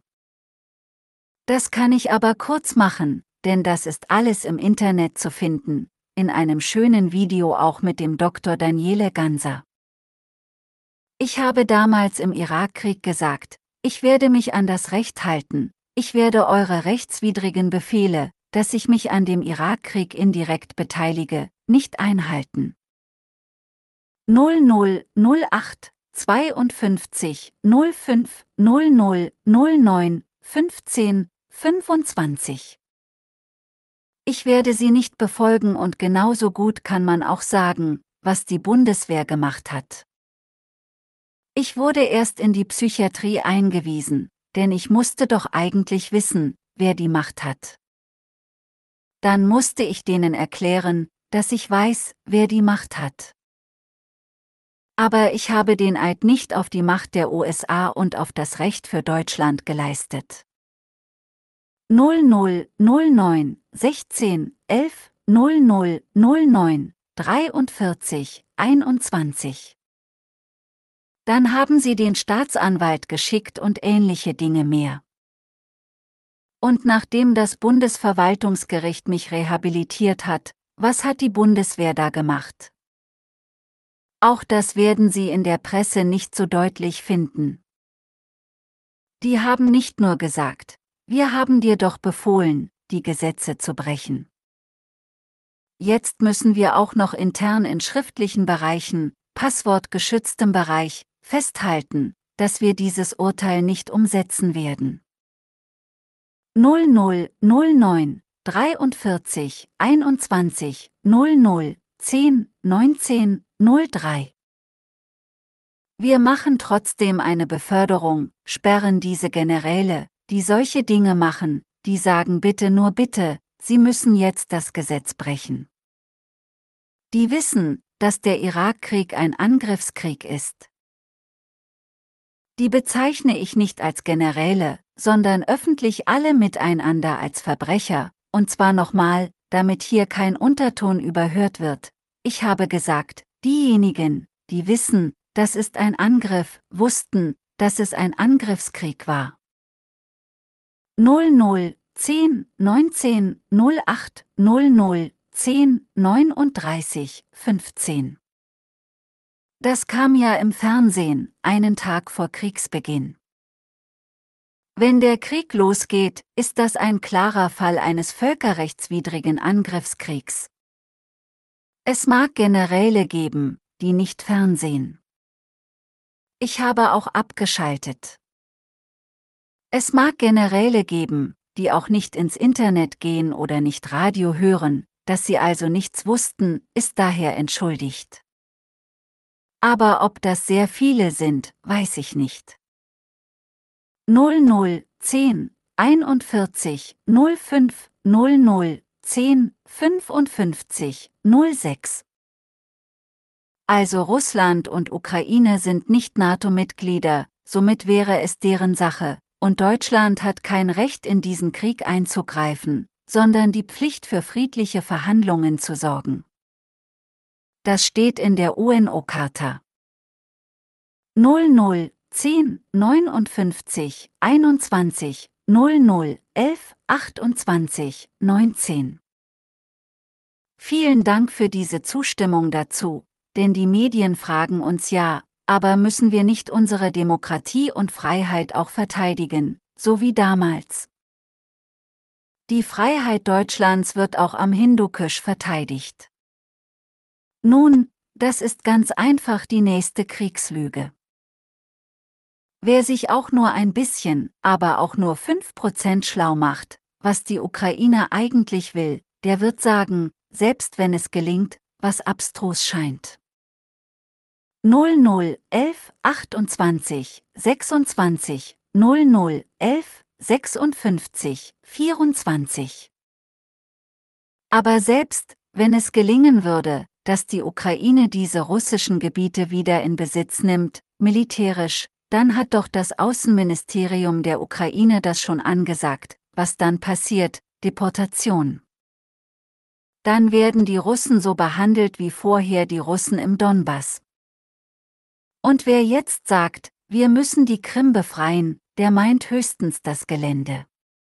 Das kann ich aber kurz machen, denn das ist alles im Internet zu finden, in einem schönen Video auch mit dem Doktor Daniele Ganser. Ich habe damals im Irakkrieg gesagt, ich werde mich an das Recht halten, ich werde eure rechtswidrigen Befehle, dass ich mich an dem Irakkrieg indirekt beteilige, nicht einhalten. null null null acht zweiundfünfzig null fünf null null null neun fünfzehn fünfundzwanzig. Ich werde sie nicht befolgen und genauso gut kann man auch sagen, was die Bundeswehr gemacht hat. Ich wurde erst in die Psychiatrie eingewiesen, denn ich musste doch eigentlich wissen, wer die Macht hat. Dann musste ich denen erklären, dass ich weiß, wer die Macht hat. Aber ich habe den Eid nicht auf die Macht der U S A und auf das Recht für Deutschland geleistet. null null null neun sechzehn elf null null null neun dreiundvierzig einundzwanzig. Dann haben sie den Staatsanwalt geschickt und ähnliche Dinge mehr. Und nachdem das Bundesverwaltungsgericht mich rehabilitiert hat, was hat die Bundeswehr da gemacht? Auch das werden Sie in der Presse nicht so deutlich finden. Die haben nicht nur gesagt, wir haben dir doch befohlen, die Gesetze zu brechen. Jetzt müssen wir auch noch intern in schriftlichen Bereichen, passwortgeschütztem Bereich, festhalten, dass wir dieses Urteil nicht umsetzen werden. null null null neun dreiundvierzig einundzwanzig null null zehn neunzehn null drei. Wir machen trotzdem eine Beförderung, sperren diese Generäle, die solche Dinge machen, die sagen bitte nur bitte, sie müssen jetzt das Gesetz brechen. Die wissen, dass der Irakkrieg ein Angriffskrieg ist. Die bezeichne ich nicht als Generäle, sondern öffentlich alle miteinander als Verbrecher, und zwar nochmal, damit hier kein Unterton überhört wird. Ich habe gesagt, diejenigen, die wissen, das ist ein Angriff, wussten, dass es ein Angriffskrieg war. null null zehn neunzehn null acht null null zehn neununddreißig fünfzehn. Das kam ja im Fernsehen, einen Tag vor Kriegsbeginn. Wenn der Krieg losgeht, ist das ein klarer Fall eines völkerrechtswidrigen Angriffskriegs. Es mag Generäle geben, die nicht fernsehen. Ich habe auch abgeschaltet. Es mag Generäle geben, die auch nicht ins Internet gehen oder nicht Radio hören, dass sie also nichts wussten, ist daher entschuldigt. Aber ob das sehr viele sind, weiß ich nicht. null null zehn einundvierzig null fünf null null zehn fünfundfünfzig null sechs. Also Russland und Ukraine sind nicht NATO-Mitglieder, somit wäre es deren Sache, und Deutschland hat kein Recht in diesen Krieg einzugreifen, sondern die Pflicht für friedliche Verhandlungen zu sorgen. Das steht in der U N O-Charta. null null zehn neunundfünfzig einundzwanzig null null elf achtundzwanzig neunzehn. Vielen Dank für diese Zustimmung dazu, denn die Medien fragen uns ja, aber müssen wir nicht unsere Demokratie und Freiheit auch verteidigen, so wie damals? Die Freiheit Deutschlands wird auch am Hindukusch verteidigt. Nun, das ist ganz einfach die nächste Kriegslüge. Wer sich auch nur ein bisschen, aber auch nur fünf Prozent schlau macht, was die Ukraine eigentlich will, der wird sagen, selbst wenn es gelingt, was abstrus scheint. null null elf achtundzwanzig sechsundzwanzig null null elf sechsundfünfzig vierundzwanzig. Aber selbst, wenn es gelingen würde, dass die Ukraine diese russischen Gebiete wieder in Besitz nimmt, militärisch, dann hat doch das Außenministerium der Ukraine das schon angesagt, was dann passiert, Deportation. Dann werden die Russen so behandelt wie vorher die Russen im Donbass. Und wer jetzt sagt, wir müssen die Krim befreien, der meint höchstens das Gelände.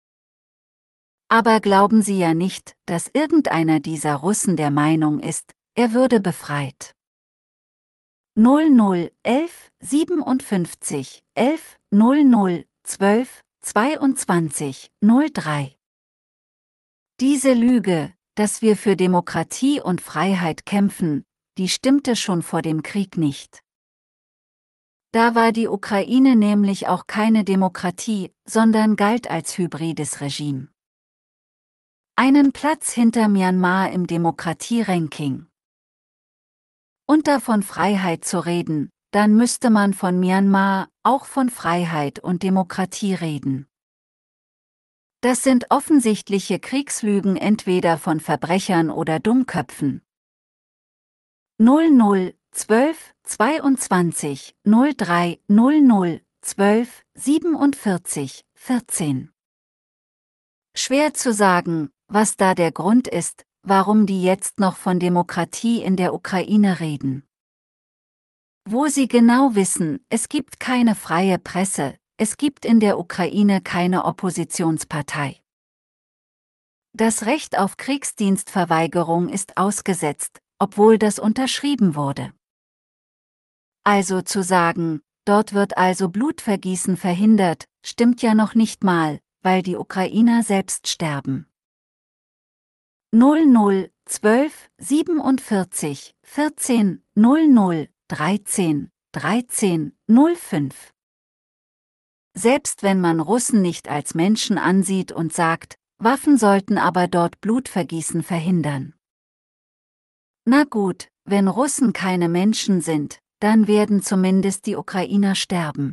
Aber glauben Sie ja nicht, dass irgendeiner dieser Russen der Meinung ist, er würde befreit. null null elf siebenundfünfzig elf null null zwölf zweiundzwanzig null drei. Diese Lüge, dass wir für Demokratie und Freiheit kämpfen, die stimmte schon vor dem Krieg nicht. Da war die Ukraine nämlich auch keine Demokratie, sondern galt als hybrides Regime. Einen Platz hinter Myanmar im Demokratie-Ranking. Und da von Freiheit zu reden, dann müsste man von Myanmar auch von Freiheit und Demokratie reden. Das sind offensichtliche Kriegslügen entweder von Verbrechern oder Dummköpfen. null null zwölf zweiundzwanzig null drei null null zwölf siebenundvierzig vierzehn. Schwer zu sagen, was da der Grund ist, warum die jetzt noch von Demokratie in der Ukraine reden. Wo sie genau wissen, es gibt keine freie Presse, es gibt in der Ukraine keine Oppositionspartei. Das Recht auf Kriegsdienstverweigerung ist ausgesetzt, obwohl das unterschrieben wurde. Also zu sagen, dort wird also Blutvergießen verhindert, stimmt ja noch nicht mal, weil die Ukrainer selbst sterben. null null zwölf siebenundvierzig vierzehn null null dreizehn dreizehn null fünf. Selbst wenn man Russen nicht als Menschen ansieht und sagt, Waffen sollten aber dort Blutvergießen verhindern. Na gut, wenn Russen keine Menschen sind, dann werden zumindest die Ukrainer sterben.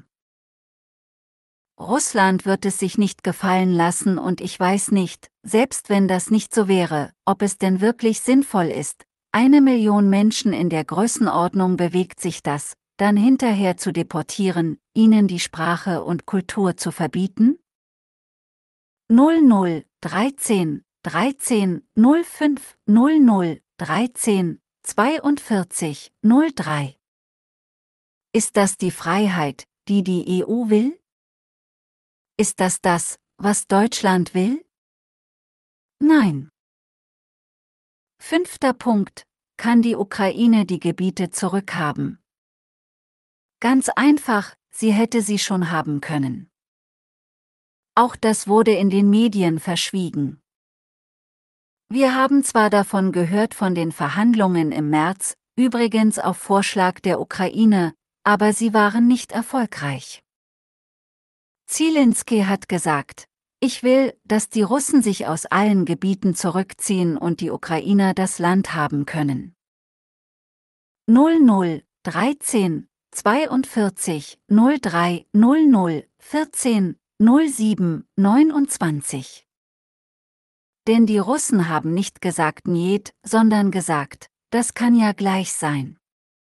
Russland wird es sich nicht gefallen lassen und ich weiß nicht, selbst wenn das nicht so wäre, ob es denn wirklich sinnvoll ist, eine Million Menschen in der Größenordnung bewegt sich das, dann hinterher zu deportieren, ihnen die Sprache und Kultur zu verbieten? null null dreizehn dreizehn null fünf null null dreizehn zweiundvierzig null drei. Ist das die Freiheit, die die E U will? Ist das das, was Deutschland will? Nein. Fünfter Punkt: Kann die Ukraine die Gebiete zurückhaben? Ganz einfach, sie hätte sie schon haben können. Auch das wurde in den Medien verschwiegen. Wir haben zwar davon gehört von den Verhandlungen im März, übrigens auf Vorschlag der Ukraine, aber sie waren nicht erfolgreich. Zelensky hat gesagt, ich will, dass die Russen sich aus allen Gebieten zurückziehen und die Ukrainer das Land haben können. null null dreizehn zweiundvierzig null drei null null vierzehn null sieben neunundzwanzig. Denn die Russen haben nicht gesagt Njet, sondern gesagt, das kann ja gleich sein.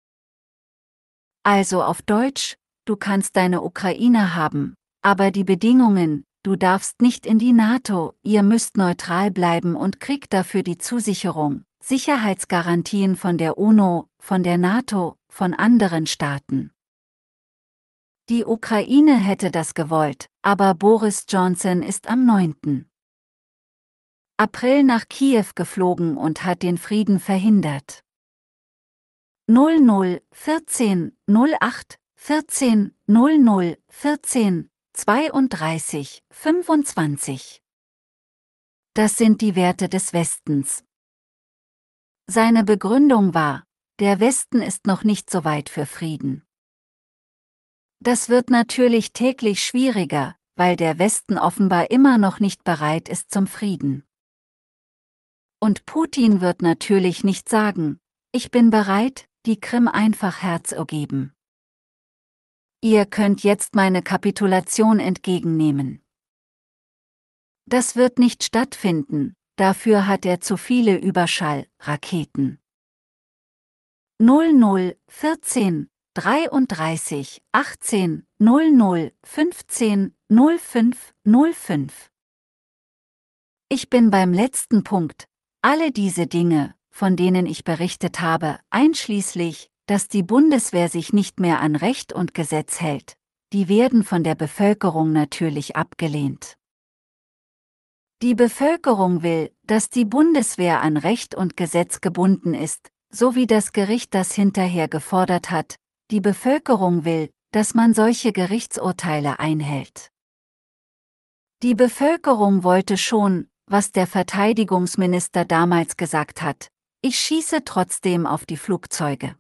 Also auf Deutsch, du kannst deine Ukraine haben, aber die Bedingungen, du darfst nicht in die NATO, ihr müsst neutral bleiben und kriegt dafür die Zusicherung, Sicherheitsgarantien von der UNO, von der NATO, von anderen Staaten. Die Ukraine hätte das gewollt, aber Boris Johnson ist am neunten April nach Kiew geflogen und hat den Frieden verhindert. null null vierzehn null acht vierzehn null null vierzehn zweiunddreißig fünfundzwanzig. Das sind die Werte des Westens. Seine Begründung war, der Westen ist noch nicht so weit für Frieden. Das wird natürlich täglich schwieriger, weil der Westen offenbar immer noch nicht bereit ist zum Frieden. Und Putin wird natürlich nicht sagen, ich bin bereit, die Krim einfach herzugeben. Ihr könnt jetzt meine Kapitulation entgegennehmen. Das wird nicht stattfinden, dafür hat er zu viele Überschallraketen. null null vierzehn dreiunddreißig achtzehn null null fünfzehn null fünf null fünf. Ich bin beim letzten Punkt. Alle diese Dinge, von denen ich berichtet habe, einschließlich, dass die Bundeswehr sich nicht mehr an Recht und Gesetz hält, die werden von der Bevölkerung natürlich abgelehnt. Die Bevölkerung will, dass die Bundeswehr an Recht und Gesetz gebunden ist, so wie das Gericht das hinterher gefordert hat. Die Bevölkerung will, dass man solche Gerichtsurteile einhält. Die Bevölkerung wollte schon, was der Verteidigungsminister damals gesagt hat: Ich schieße trotzdem auf die Flugzeuge.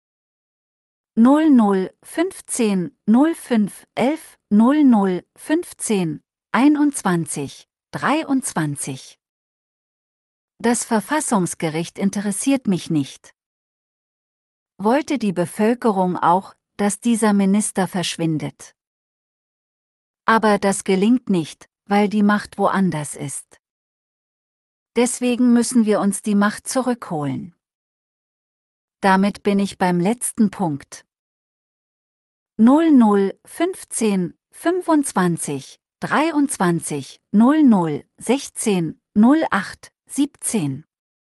null null fünfzehn null fünf elf null null fünfzehn einundzwanzig dreiundzwanzig. Das Verfassungsgericht interessiert mich nicht. Wollte die Bevölkerung auch, dass dieser Minister verschwindet? Aber das gelingt nicht, weil die Macht woanders ist. Deswegen müssen wir uns die Macht zurückholen. Damit bin ich beim letzten Punkt. null null fünfzehn fünfundzwanzig dreiundzwanzig null null sechzehn null acht siebzehn.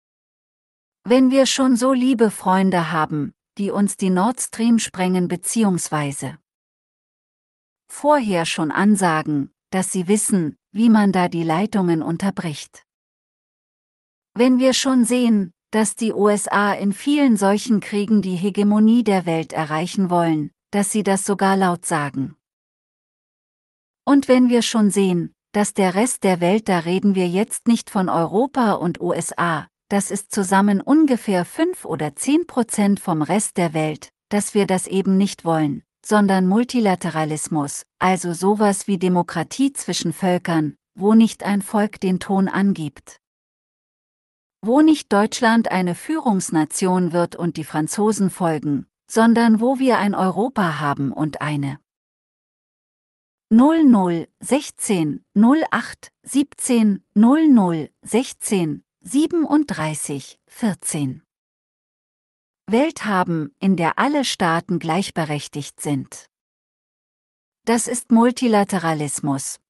Wenn wir schon so liebe Freunde haben, die uns die Nord Stream sprengen bzw. vorher schon ansagen, dass sie wissen, wie man da die Leitungen unterbricht. Wenn wir schon sehen, dass die U S A in vielen solchen Kriegen die Hegemonie der Welt erreichen wollen, dass sie das sogar laut sagen. Und wenn wir schon sehen, dass der Rest der Welt, da reden wir jetzt nicht von Europa und U S A, das ist zusammen ungefähr fünf oder zehn Prozent vom Rest der Welt, dass wir das eben nicht wollen, sondern Multilateralismus, also sowas wie Demokratie zwischen Völkern, wo nicht ein Volk den Ton angibt. Wo nicht Deutschland eine Führungsnation wird und die Franzosen folgen, sondern wo wir ein Europa haben und eine null null sechzehn null acht siebzehn null null sechzehn siebenunddreißig vierzehn Welt haben, in der alle Staaten gleichberechtigt sind. Das ist Multilateralismus.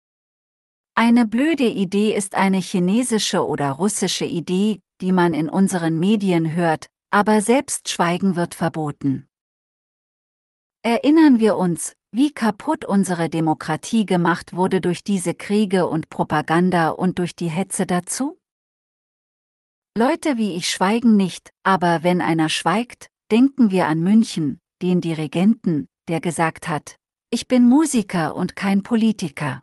Eine blöde Idee ist eine chinesische oder russische Idee, die man in unseren Medien hört, aber selbst Schweigen wird verboten. Erinnern wir uns, wie kaputt unsere Demokratie gemacht wurde durch diese Kriege und Propaganda und durch die Hetze dazu? Leute wie ich schweigen nicht, aber wenn einer schweigt, denken wir an München, den Dirigenten, der gesagt hat: Ich bin Musiker und kein Politiker.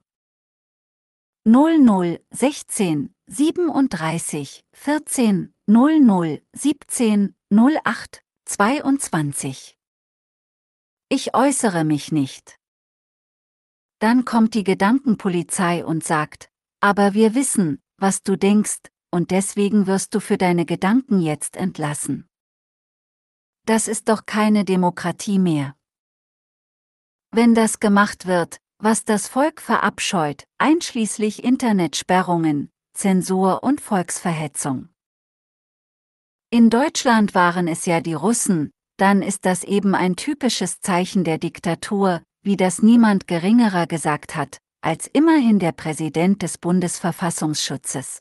null null sechzehn siebenunddreißig vierzehn null null siebzehn null acht zweiundzwanzig. Ich äußere mich nicht. Dann kommt die Gedankenpolizei und sagt: Aber wir wissen, was du denkst, und deswegen wirst du für deine Gedanken jetzt entlassen. Das ist doch keine Demokratie mehr. Wenn das gemacht wird, was das Volk verabscheut, einschließlich Internetsperrungen, Zensur und Volksverhetzung. In Deutschland waren es ja die Russen, dann ist das eben ein typisches Zeichen der Diktatur, wie das niemand Geringerer gesagt hat, als immerhin der Präsident des Bundesverfassungsschutzes.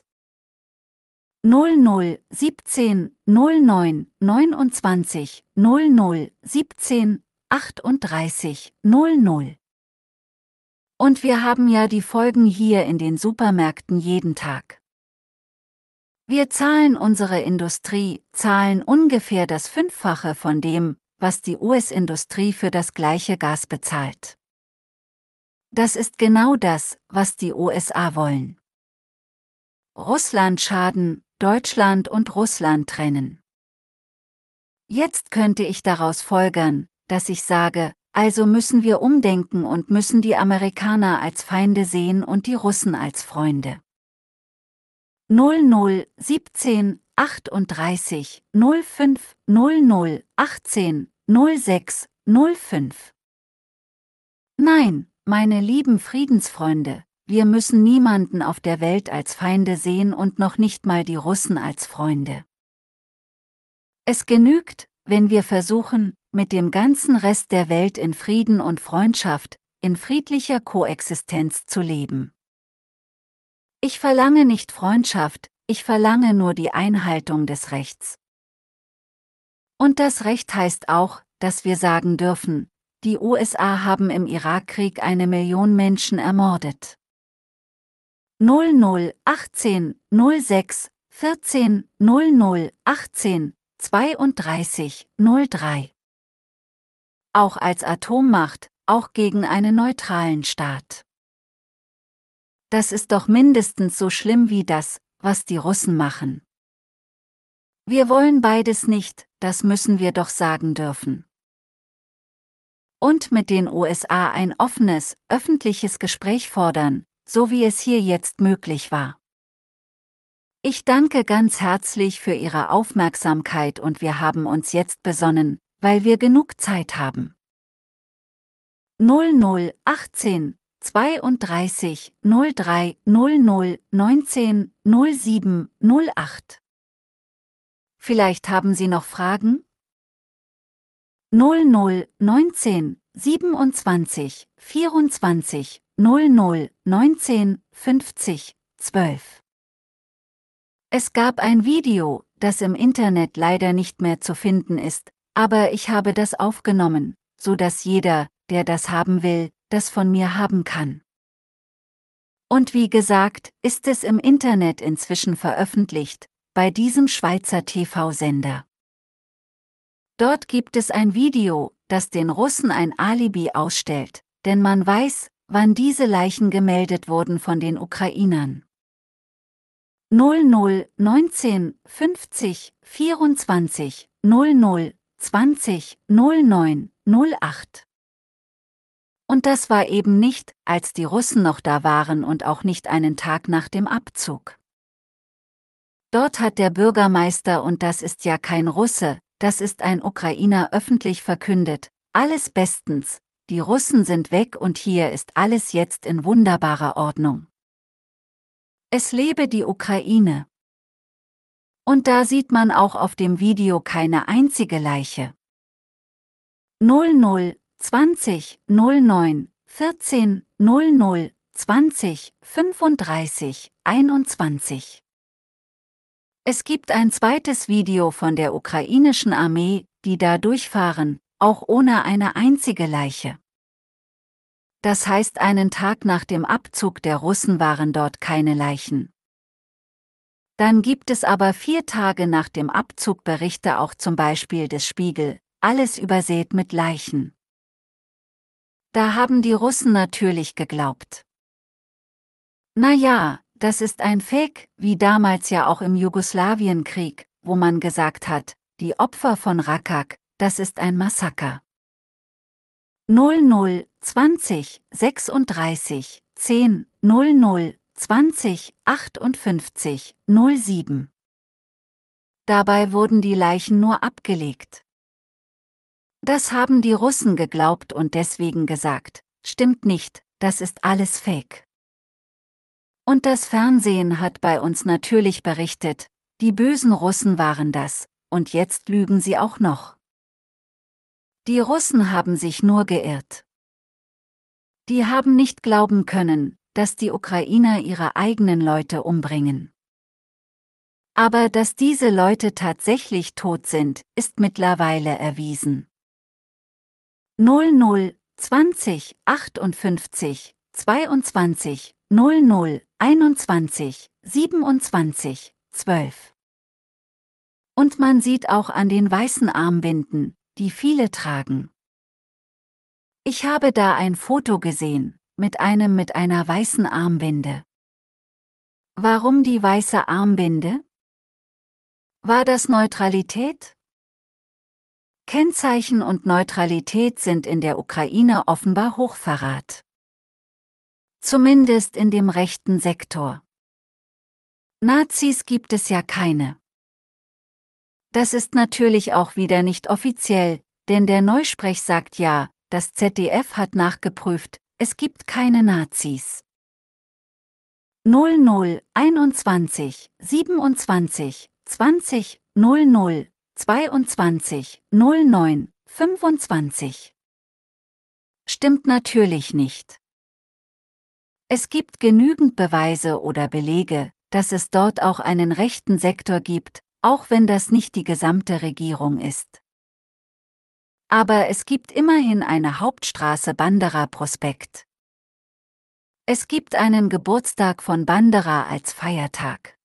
null null siebzehn null neun neunundzwanzig null null siebzehn achtunddreißig null null. Und wir haben ja die Folgen hier in den Supermärkten jeden Tag. Wir zahlen unsere Industrie, zahlen ungefähr das Fünffache von dem, was die U S-Industrie für das gleiche Gas bezahlt. Das ist genau das, was die U S A wollen. Russland schaden, Deutschland und Russland trennen. Jetzt könnte ich daraus folgern, dass ich sage, also müssen wir umdenken und müssen die Amerikaner als Feinde sehen und die Russen als Freunde. null null siebzehn achtunddreißig null fünf null null achtzehn null sechs null fünf. Nein, meine lieben Friedensfreunde, wir müssen niemanden auf der Welt als Feinde sehen und noch nicht mal die Russen als Freunde. Es genügt, wenn wir versuchen, mit dem ganzen Rest der Welt in Frieden und Freundschaft, in friedlicher Koexistenz zu leben. Ich verlange nicht Freundschaft, ich verlange nur die Einhaltung des Rechts. Und das Recht heißt auch, dass wir sagen dürfen, die U S A haben im Irakkrieg eine Million Menschen ermordet. null null achtzehn null sechs vierzehn null null achtzehn zweiunddreißig null drei. Auch als Atommacht, auch gegen einen neutralen Staat. Das ist doch mindestens so schlimm wie das, was die Russen machen. Wir wollen beides nicht, das müssen wir doch sagen dürfen. Und mit den U S A ein offenes, öffentliches Gespräch fordern, so wie es hier jetzt möglich war. Ich danke ganz herzlich für Ihre Aufmerksamkeit und wir haben uns jetzt besonnen, weil wir genug Zeit haben. null null achtzehn zweiunddreißig null drei null null neunzehn null sieben null acht. Vielleicht haben Sie noch Fragen? null null neunzehn siebenundzwanzig vierundzwanzig null null neunzehn fünfzig zwölf. Es gab ein Video, das im Internet leider nicht mehr zu finden ist, aber ich habe das aufgenommen, so dass jeder, der das haben will, das von mir haben kann. Und wie gesagt, ist es im Internet inzwischen veröffentlicht, bei diesem Schweizer T V-Sender. Dort gibt es ein Video, das den Russen ein Alibi ausstellt, denn man weiß, wann diese Leichen gemeldet wurden von den Ukrainern. null null neunzehn fünfzig vierundzwanzig null null zwanzig null neun null acht. Und das war eben nicht, als die Russen noch da waren und auch nicht einen Tag nach dem Abzug. Dort hat der Bürgermeister, und das ist ja kein Russe, das ist ein Ukrainer, öffentlich verkündet: Alles bestens, die Russen sind weg und hier ist alles jetzt in wunderbarer Ordnung. Es lebe die Ukraine. Und da sieht man auch auf dem Video keine einzige Leiche. null null zwanzig null neun vierzehn null null zwanzig fünfunddreißig einundzwanzig. Es gibt ein zweites Video von der ukrainischen Armee, die da durchfahren, auch ohne eine einzige Leiche. Das heißt, einen Tag nach dem Abzug der Russen waren dort keine Leichen. Dann gibt es aber vier Tage nach dem Abzug Berichte, auch zum Beispiel des Spiegel, alles übersät mit Leichen. Da haben die Russen natürlich geglaubt. Na ja, das ist ein Fake, wie damals ja auch im Jugoslawienkrieg, wo man gesagt hat, die Opfer von Rakak, das ist ein Massaker. null null zwanzig sechsunddreißig zehn null null zwanzig achtundfünfzig null sieben. Dabei wurden die Leichen nur abgelegt. Das haben die Russen geglaubt und deswegen gesagt: Stimmt nicht, das ist alles Fake. Und das Fernsehen hat bei uns natürlich berichtet, die bösen Russen waren das, und jetzt lügen sie auch noch. Die Russen haben sich nur geirrt. Die haben nicht glauben können, dass die Ukrainer ihre eigenen Leute umbringen. Aber dass diese Leute tatsächlich tot sind, ist mittlerweile erwiesen. null null zwanzig achtundfünfzig zweiundzwanzig null null einundzwanzig siebenundzwanzig zwölf. Und man sieht auch an den weißen Armbinden, die viele tragen. Ich habe da ein Foto gesehen, mit einem mit einer weißen Armbinde. Warum die weiße Armbinde? War das Neutralität? Kennzeichen und Neutralität sind in der Ukraine offenbar Hochverrat. Zumindest in dem rechten Sektor. Nazis gibt es ja keine. Das ist natürlich auch wieder nicht offiziell, denn der Neusprech sagt ja, das Z D F hat nachgeprüft, es gibt keine Nazis. null null einundzwanzig siebenundzwanzig zwanzig null null zweiundzwanzig null neun fünfundzwanzig. Stimmt natürlich nicht. Es gibt genügend Beweise oder Belege, dass es dort auch einen rechten Sektor gibt, auch wenn das nicht die gesamte Regierung ist. Aber es gibt immerhin eine Hauptstraße, Bandera Prospekt. Es gibt einen Geburtstag von Bandera als Feiertag.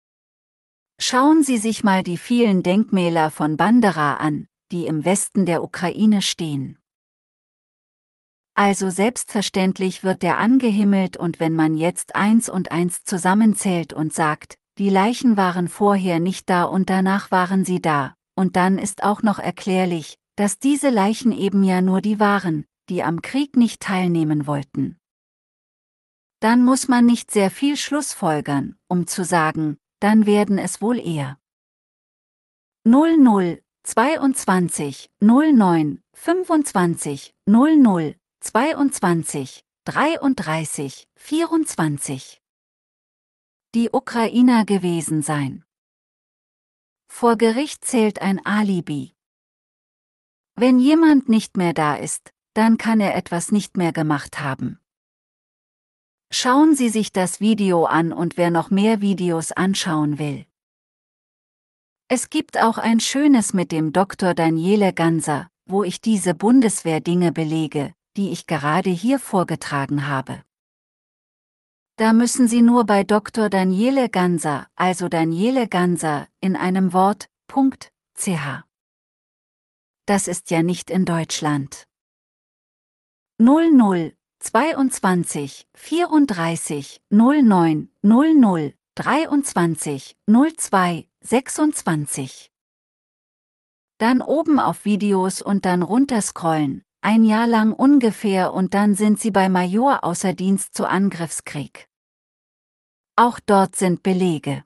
Schauen Sie sich mal die vielen Denkmäler von Bandera an, die im Westen der Ukraine stehen. Also selbstverständlich wird er angehimmelt, und wenn man jetzt eins und eins zusammenzählt und sagt, die Leichen waren vorher nicht da und danach waren sie da, und dann ist auch noch erklärlich, dass diese Leichen eben ja nur die waren, die am Krieg nicht teilnehmen wollten. Dann muss man nicht sehr viel schlussfolgern, um zu sagen, dann werden es wohl eher null null zweiundzwanzig null neun fünfundzwanzig null null zweiundzwanzig dreiunddreißig vierundzwanzig die Ukrainer gewesen sein. Vor Gericht zählt ein Alibi. Wenn jemand nicht mehr da ist, dann kann er etwas nicht mehr gemacht haben. Schauen Sie sich das Video an, und wer noch mehr Videos anschauen will. Es gibt auch ein schönes mit dem Doktor Daniele Ganser, wo ich diese Bundeswehr-Dinge belege, die ich gerade hier vorgetragen habe. Da müssen Sie nur bei Doktor Daniele Ganser, also Daniele Ganser, in einem Wort, .ch. Das ist ja nicht in Deutschland. null null zweiundzwanzig vierunddreißig null neun null null dreiundzwanzig null zwei sechsundzwanzig. Dann oben auf Videos und dann runterscrollen, ein Jahr lang ungefähr, und dann sind Sie bei Major außer Dienst zu Angriffskrieg. Auch dort sind Belege.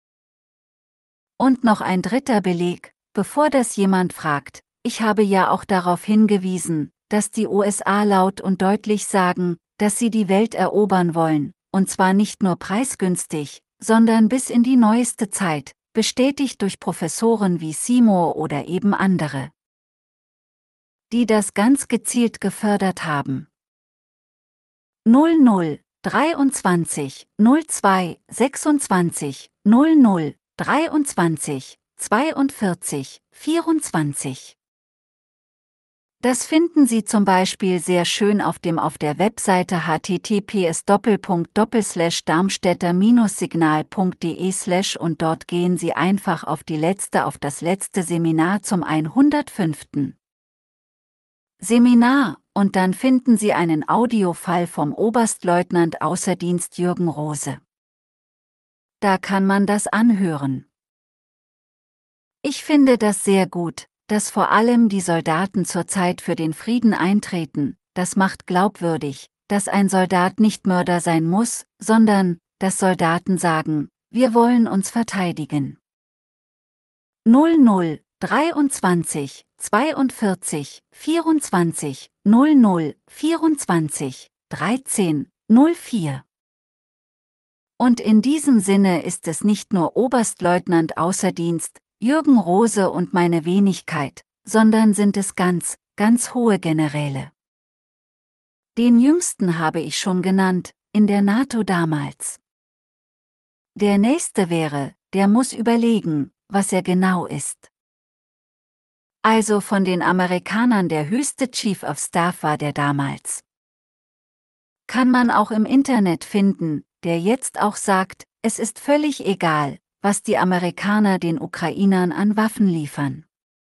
Und noch ein dritter Beleg, bevor das jemand fragt: Ich habe ja auch darauf hingewiesen, dass die U S A laut und deutlich sagen, dass sie die Welt erobern wollen, und zwar nicht nur preisgünstig, sondern bis in die neueste Zeit, bestätigt durch Professoren wie Seymour oder eben andere, die das ganz gezielt gefördert haben. null null dreiundzwanzig null zwei sechsundzwanzig null null dreiundzwanzig zweiundvierzig vierundzwanzig. Das finden Sie zum Beispiel sehr schön auf dem auf der Webseite h t t p s darmstädter signal punkt de slash und dort gehen Sie einfach auf die letzte auf das letzte Seminar zum hundertfünften Seminar, und dann finden Sie einen Audiofall vom Oberstleutnant außer Dienst Jürgen Rose. Da kann man das anhören. Ich finde das sehr gut, dass vor allem die Soldaten zurzeit für den Frieden eintreten. Das macht glaubwürdig, dass ein Soldat nicht Mörder sein muss, sondern, dass Soldaten sagen, wir wollen uns verteidigen. null null dreiundzwanzig zweiundvierzig vierundzwanzig null null vierundzwanzig dreizehn null vier. Und in diesem Sinne ist es nicht nur Oberstleutnant außer Dienst, Jürgen Rose und meine Wenigkeit, sondern sind es ganz, ganz hohe Generäle. Den jüngsten habe ich schon genannt, in der NATO damals. Der nächste wäre, der muss überlegen, was er genau ist. Also von den Amerikanern der höchste Chief of Staff war der damals. Kann man auch im Internet finden, der jetzt auch sagt, es ist völlig egal, was die Amerikaner den Ukrainern an Waffen liefern.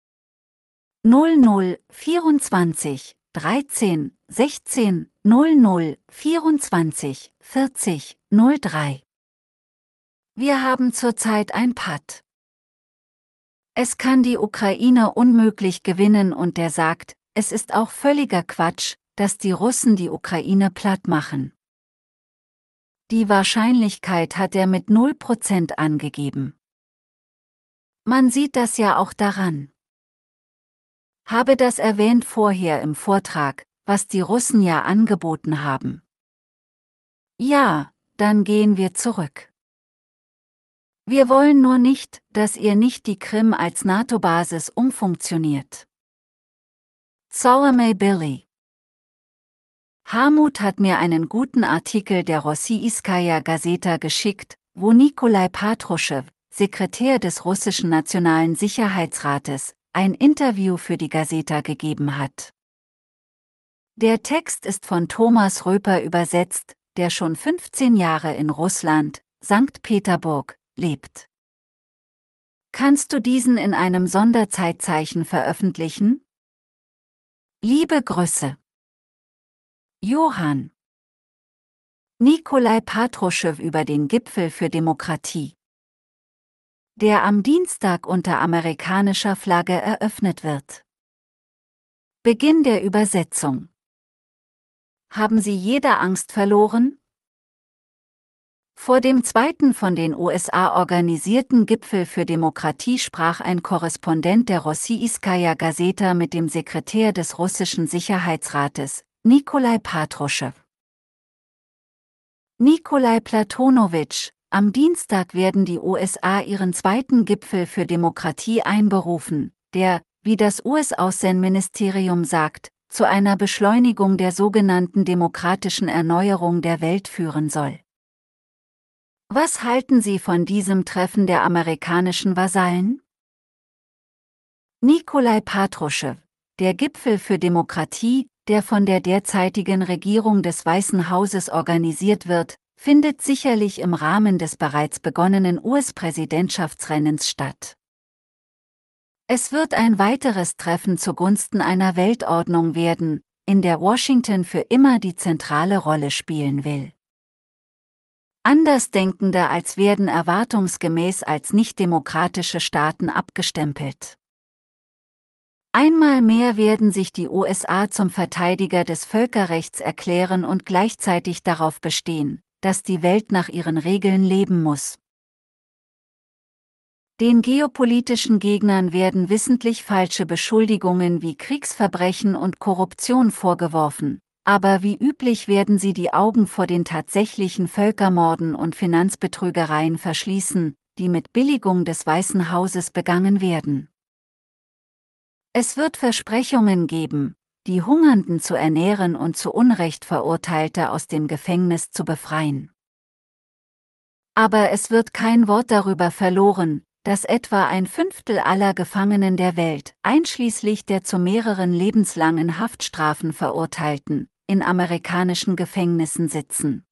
null null vierundzwanzig dreizehn sechzehn null null vierundzwanzig vierzig null drei. Wir haben zurzeit ein Patt. Es kann die Ukraine unmöglich gewinnen, und der sagt, es ist auch völliger Quatsch, dass die Russen die Ukraine platt machen. Die Wahrscheinlichkeit hat er mit null Prozent angegeben. Man sieht das ja auch daran. Habe das erwähnt vorher im Vortrag, was die Russen ja angeboten haben. Ja, dann gehen wir zurück. Wir wollen nur nicht, dass ihr nicht die Krim als NATO-Basis umfunktioniert. Solomay Billy. Harmut hat mir einen guten Artikel der Rossiyskaya Gazeta geschickt, wo Nikolai Patruschew, Sekretär des russischen Nationalen Sicherheitsrates, ein Interview für die Gazeta gegeben hat. Der Text ist von Thomas Röper übersetzt, der schon fünfzehn Jahre in Russland, Sankt Peterburg, lebt. Kannst du diesen in einem Sonderzeitzeichen veröffentlichen? Liebe Grüße. Johann Nikolai Patruschew über den Gipfel für Demokratie, der am Dienstag unter amerikanischer Flagge eröffnet wird. Beginn der Übersetzung. Haben Sie jede Angst verloren? Vor dem zweiten von den U S A organisierten Gipfel für Demokratie sprach ein Korrespondent der Rossijskaja Gazeta mit dem Sekretär des russischen Sicherheitsrates, Nikolai Patruschew. Nikolai Platonowitsch, am Dienstag werden die U S A ihren zweiten Gipfel für Demokratie einberufen, der, wie das U S-Außenministerium sagt, zu einer Beschleunigung der sogenannten demokratischen Erneuerung der Welt führen soll. Was halten Sie von diesem Treffen der amerikanischen Vasallen? Nikolai Patruschew, der Gipfel für Demokratie, der von der derzeitigen Regierung des Weißen Hauses organisiert wird, findet sicherlich im Rahmen des bereits begonnenen U S-Präsidentschaftsrennens statt. Es wird ein weiteres Treffen zugunsten einer Weltordnung werden, in der Washington für immer die zentrale Rolle spielen will. Andersdenkende als werden erwartungsgemäß als nichtdemokratische Staaten abgestempelt. Einmal mehr werden sich die U S A zum Verteidiger des Völkerrechts erklären und gleichzeitig darauf bestehen, dass die Welt nach ihren Regeln leben muss. Den geopolitischen Gegnern werden wissentlich falsche Beschuldigungen wie Kriegsverbrechen und Korruption vorgeworfen, aber wie üblich werden sie die Augen vor den tatsächlichen Völkermorden und Finanzbetrügereien verschließen, die mit Billigung des Weißen Hauses begangen werden. Es wird Versprechungen geben, die Hungernden zu ernähren und zu Unrecht Verurteilte aus dem Gefängnis zu befreien. Aber es wird kein Wort darüber verloren, dass etwa ein Fünftel aller Gefangenen der Welt, einschließlich der zu mehreren lebenslangen Haftstrafen Verurteilten, in amerikanischen Gefängnissen sitzen.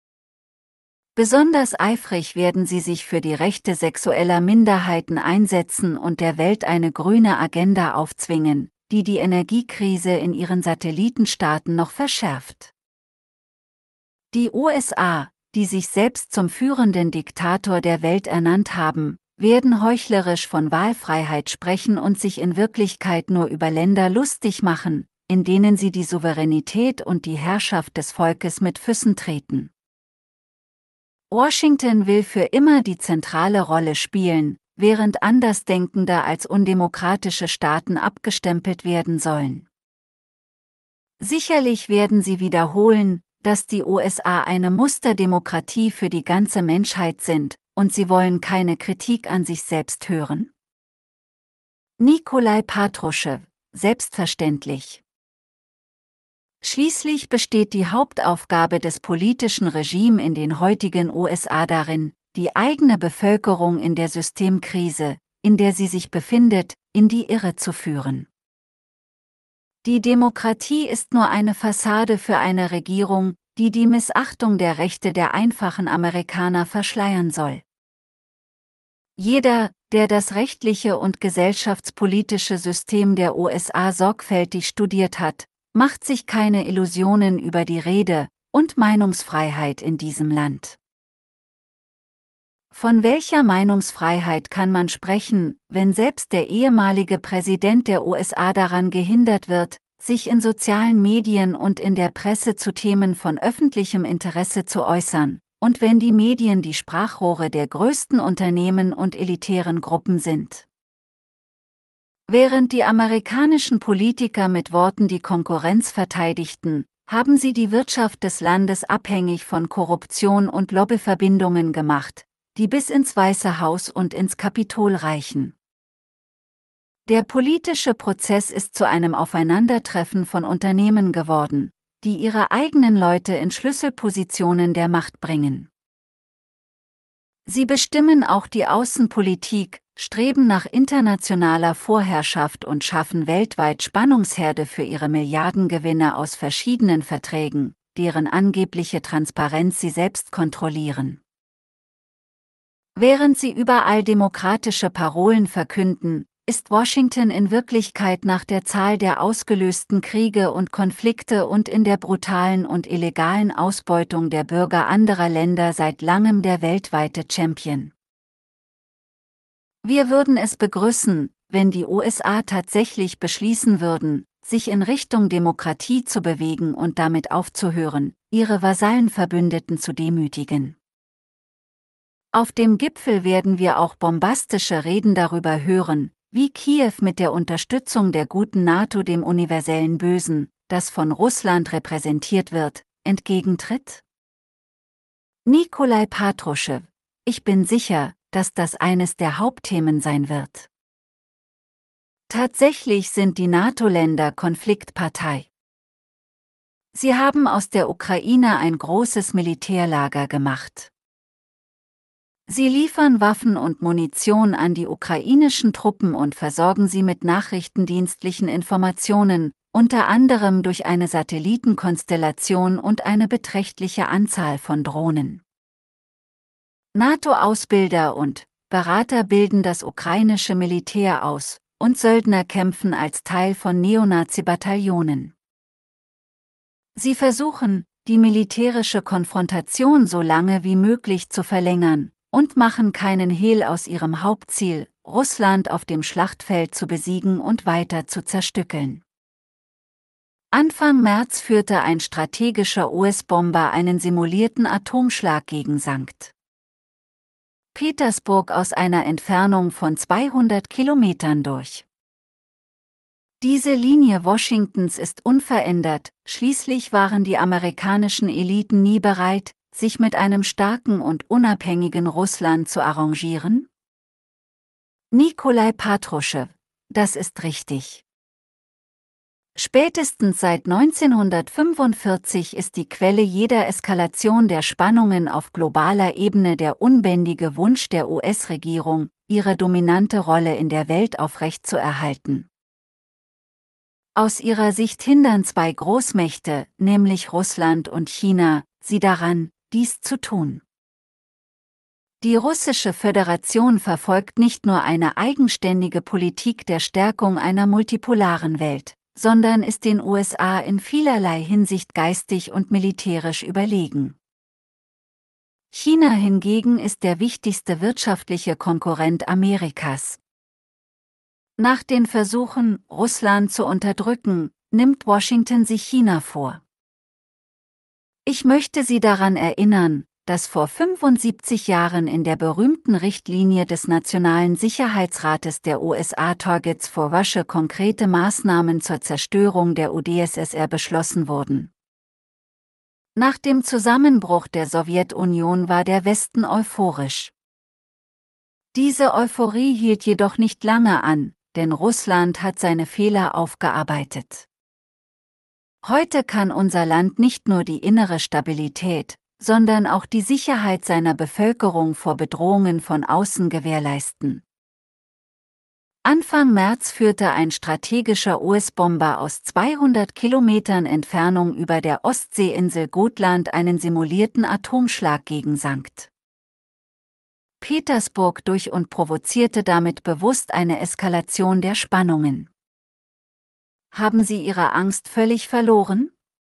Besonders eifrig werden sie sich für die Rechte sexueller Minderheiten einsetzen und der Welt eine grüne Agenda aufzwingen, die die Energiekrise in ihren Satellitenstaaten noch verschärft. Die U S A, die sich selbst zum führenden Diktator der Welt ernannt haben, werden heuchlerisch von Wahlfreiheit sprechen und sich in Wirklichkeit nur über Länder lustig machen, in denen sie die Souveränität und die Herrschaft des Volkes mit Füßen treten. Washington will für immer die zentrale Rolle spielen, während Andersdenkende als undemokratische Staaten abgestempelt werden sollen. Sicherlich werden sie wiederholen, dass die U S A eine Musterdemokratie für die ganze Menschheit sind, und sie wollen keine Kritik an sich selbst hören. Nikolai Patruschew, selbstverständlich. Schließlich besteht die Hauptaufgabe des politischen Regimes in den heutigen U S A darin, die eigene Bevölkerung in der Systemkrise, in der sie sich befindet, in die Irre zu führen. Die Demokratie ist nur eine Fassade für eine Regierung, die die Missachtung der Rechte der einfachen Amerikaner verschleiern soll. Jeder, der das rechtliche und gesellschaftspolitische System der U S A sorgfältig studiert hat, macht sich keine Illusionen über die Rede- und Meinungsfreiheit in diesem Land. Von welcher Meinungsfreiheit kann man sprechen, wenn selbst der ehemalige Präsident der U S A daran gehindert wird, sich in sozialen Medien und in der Presse zu Themen von öffentlichem Interesse zu äußern, und wenn die Medien die Sprachrohre der größten Unternehmen und elitären Gruppen sind? Während die amerikanischen Politiker mit Worten die Konkurrenz verteidigten, haben sie die Wirtschaft des Landes abhängig von Korruption und Lobbyverbindungen gemacht, die bis ins Weiße Haus und ins Kapitol reichen. Der politische Prozess ist zu einem Aufeinandertreffen von Unternehmen geworden, die ihre eigenen Leute in Schlüsselpositionen der Macht bringen. Sie bestimmen auch die Außenpolitik, streben nach internationaler Vorherrschaft und schaffen weltweit Spannungsherde für ihre Milliardengewinne aus verschiedenen Verträgen, deren angebliche Transparenz sie selbst kontrollieren. Während sie überall demokratische Parolen verkünden, ist Washington in Wirklichkeit nach der Zahl der ausgelösten Kriege und Konflikte und in der brutalen und illegalen Ausbeutung der Bürger anderer Länder seit langem der weltweite Champion. Wir würden es begrüßen, wenn die U S A tatsächlich beschließen würden, sich in Richtung Demokratie zu bewegen und damit aufzuhören, ihre Vasallenverbündeten zu demütigen. Auf dem Gipfel werden wir auch bombastische Reden darüber hören, wie Kiew mit der Unterstützung der guten NATO dem universellen Bösen, das von Russland repräsentiert wird, entgegentritt? Nikolai Patruschew: Ich bin sicher, dass das eines der Hauptthemen sein wird. Tatsächlich sind die NATO-Länder Konfliktpartei. Sie haben aus der Ukraine ein großes Militärlager gemacht. Sie liefern Waffen und Munition an die ukrainischen Truppen und versorgen sie mit nachrichtendienstlichen Informationen, unter anderem durch eine Satellitenkonstellation und eine beträchtliche Anzahl von Drohnen. NATO-Ausbilder und Berater bilden das ukrainische Militär aus, und Söldner kämpfen als Teil von Neonazi-Bataillonen. Sie versuchen, die militärische Konfrontation so lange wie möglich zu verlängern, und machen keinen Hehl aus ihrem Hauptziel, Russland auf dem Schlachtfeld zu besiegen und weiter zu zerstückeln. Anfang März führte ein strategischer U S-Bomber einen simulierten Atomschlag gegen Sankt Petersburg aus einer Entfernung von zweihundert Kilometern durch. Diese Linie Washingtons ist unverändert, schließlich waren die amerikanischen Eliten nie bereit, sich mit einem starken und unabhängigen Russland zu arrangieren? Nikolai Patruschew: Das ist richtig. Spätestens seit neunzehnhundertfünfundvierzig ist die Quelle jeder Eskalation der Spannungen auf globaler Ebene der unbändige Wunsch der U S-Regierung, ihre dominante Rolle in der Welt aufrechtzuerhalten. Aus ihrer Sicht hindern zwei Großmächte, nämlich Russland und China, sie daran, dies zu tun. Die Russische Föderation verfolgt nicht nur eine eigenständige Politik der Stärkung einer multipolaren Welt, sondern ist den U S A in vielerlei Hinsicht geistig und militärisch überlegen. China hingegen ist der wichtigste wirtschaftliche Konkurrent Amerikas. Nach den Versuchen, Russland zu unterdrücken, nimmt Washington sich China vor. Ich möchte Sie daran erinnern, dass vor fünfundsiebzig Jahren in der berühmten Richtlinie des Nationalen Sicherheitsrates der U S A Targets for Russia konkrete Maßnahmen zur Zerstörung der U d S S R beschlossen wurden. Nach dem Zusammenbruch der Sowjetunion war der Westen euphorisch. Diese Euphorie hielt jedoch nicht lange an, denn Russland hat seine Fehler aufgearbeitet. Heute kann unser Land nicht nur die innere Stabilität, sondern auch die Sicherheit seiner Bevölkerung vor Bedrohungen von außen gewährleisten. Anfang März führte ein strategischer U S-Bomber aus zweihundert Kilometern Entfernung über der Ostseeinsel Gotland einen simulierten Atomschlag gegen Sankt Petersburg durch und provozierte damit bewusst eine Eskalation der Spannungen. Haben Sie Ihre Angst völlig verloren?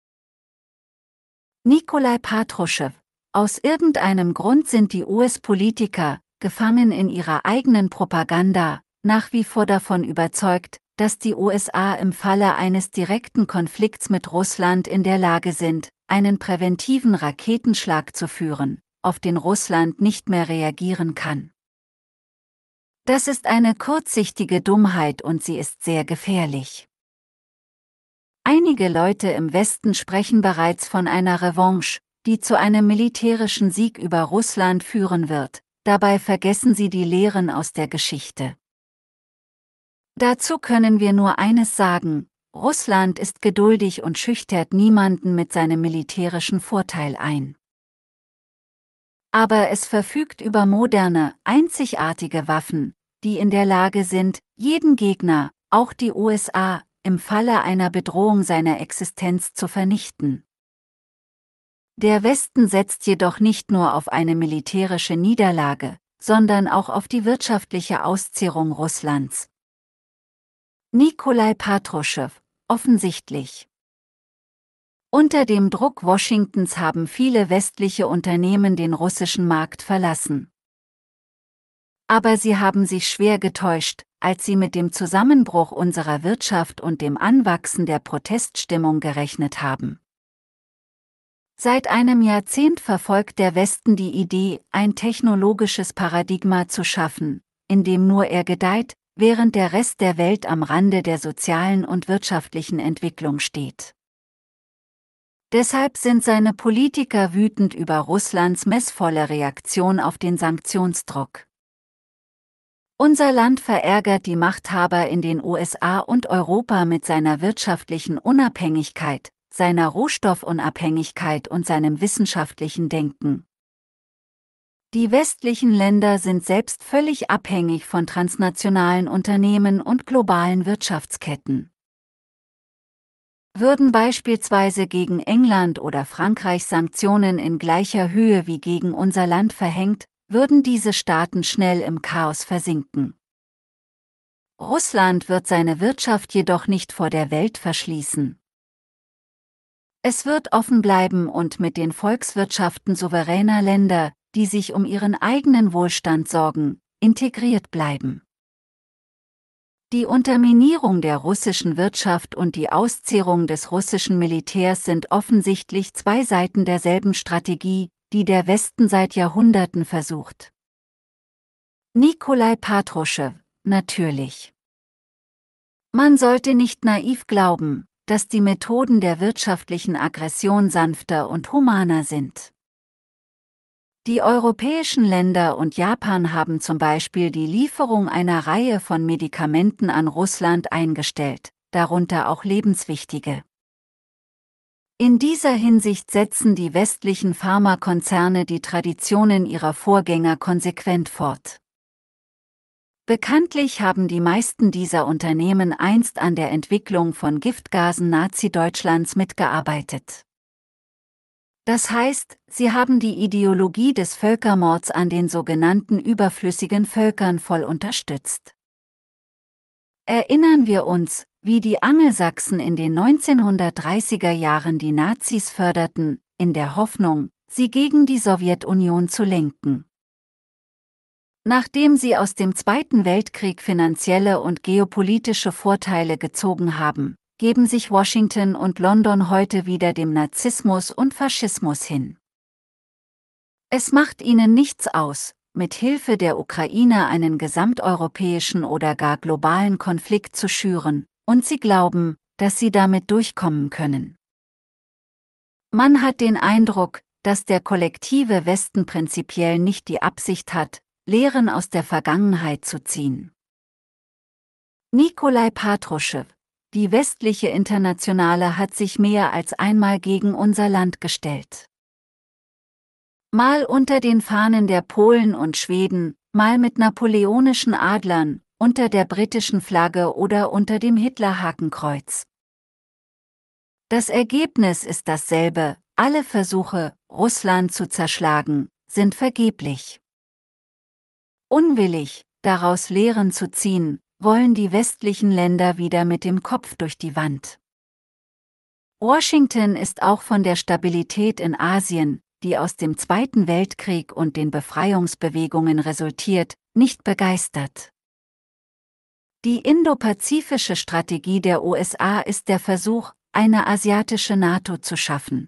Nikolai Patruschew: Aus irgendeinem Grund sind die U S-Politiker, gefangen in ihrer eigenen Propaganda, nach wie vor davon überzeugt, dass die U S A im Falle eines direkten Konflikts mit Russland in der Lage sind, einen präventiven Raketenschlag zu führen, auf den Russland nicht mehr reagieren kann. Das ist eine kurzsichtige Dummheit und sie ist sehr gefährlich. Einige Leute im Westen sprechen bereits von einer Revanche, die zu einem militärischen Sieg über Russland führen wird, dabei vergessen sie die Lehren aus der Geschichte. Dazu können wir nur eines sagen: Russland ist geduldig und schüchtert niemanden mit seinem militärischen Vorteil ein. Aber es verfügt über moderne, einzigartige Waffen, die in der Lage sind, jeden Gegner, auch die U S A, im Falle einer Bedrohung seiner Existenz zu vernichten. Der Westen setzt jedoch nicht nur auf eine militärische Niederlage, sondern auch auf die wirtschaftliche Auszehrung Russlands. Nikolai Patruschew, offensichtlich. Unter dem Druck Washingtons haben viele westliche Unternehmen den russischen Markt verlassen. Aber sie haben sich schwer getäuscht, als sie mit dem Zusammenbruch unserer Wirtschaft und dem Anwachsen der Proteststimmung gerechnet haben. Seit einem Jahrzehnt verfolgt der Westen die Idee, ein technologisches Paradigma zu schaffen, in dem nur er gedeiht, während der Rest der Welt am Rande der sozialen und wirtschaftlichen Entwicklung steht. Deshalb sind seine Politiker wütend über Russlands messvolle Reaktion auf den Sanktionsdruck. Unser Land verärgert die Machthaber in den U S A und Europa mit seiner wirtschaftlichen Unabhängigkeit, seiner Rohstoffunabhängigkeit und seinem wissenschaftlichen Denken. Die westlichen Länder sind selbst völlig abhängig von transnationalen Unternehmen und globalen Wirtschaftsketten. Würden beispielsweise gegen England oder Frankreich Sanktionen in gleicher Höhe wie gegen unser Land verhängt, würden diese Staaten schnell im Chaos versinken. Russland wird seine Wirtschaft jedoch nicht vor der Welt verschließen. Es wird offen bleiben und mit den Volkswirtschaften souveräner Länder, die sich um ihren eigenen Wohlstand sorgen, integriert bleiben. Die Unterminierung der russischen Wirtschaft und die Auszehrung des russischen Militärs sind offensichtlich zwei Seiten derselben Strategie, die der Westen seit Jahrhunderten versucht. Nikolai Patruschew, natürlich. Man sollte nicht naiv glauben, dass die Methoden der wirtschaftlichen Aggression sanfter und humaner sind. Die europäischen Länder und Japan haben zum Beispiel die Lieferung einer Reihe von Medikamenten an Russland eingestellt, darunter auch lebenswichtige. In dieser Hinsicht setzen die westlichen Pharmakonzerne die Traditionen ihrer Vorgänger konsequent fort. Bekanntlich haben die meisten dieser Unternehmen einst an der Entwicklung von Giftgasen Nazi-Deutschlands mitgearbeitet. Das heißt, sie haben die Ideologie des Völkermords an den sogenannten überflüssigen Völkern voll unterstützt. Erinnern wir uns, wie die Angelsachsen in den neunzehnhundertdreißiger Jahren die Nazis förderten, in der Hoffnung, sie gegen die Sowjetunion zu lenken. Nachdem sie aus dem Zweiten Weltkrieg finanzielle und geopolitische Vorteile gezogen haben, geben sich Washington und London heute wieder dem Nazismus und Faschismus hin. Es macht ihnen nichts aus, mit Hilfe der Ukraine einen gesamteuropäischen oder gar globalen Konflikt zu schüren, und sie glauben, dass sie damit durchkommen können. Man hat den Eindruck, dass der kollektive Westen prinzipiell nicht die Absicht hat, Lehren aus der Vergangenheit zu ziehen. Nikolai Patruschew: Die westliche Internationale hat sich mehr als einmal gegen unser Land gestellt. Mal unter den Fahnen der Polen und Schweden, mal mit napoleonischen Adlern, unter der britischen Flagge oder unter dem Hitler-Hakenkreuz. Das Ergebnis ist dasselbe: Alle Versuche, Russland zu zerschlagen, sind vergeblich. Unwillig, daraus Lehren zu ziehen, wollen die westlichen Länder wieder mit dem Kopf durch die Wand. Washington ist auch von der Stabilität in Asien, die aus dem Zweiten Weltkrieg und den Befreiungsbewegungen resultiert, nicht begeistert. Die indopazifische Strategie der U S A ist der Versuch, eine asiatische NATO zu schaffen.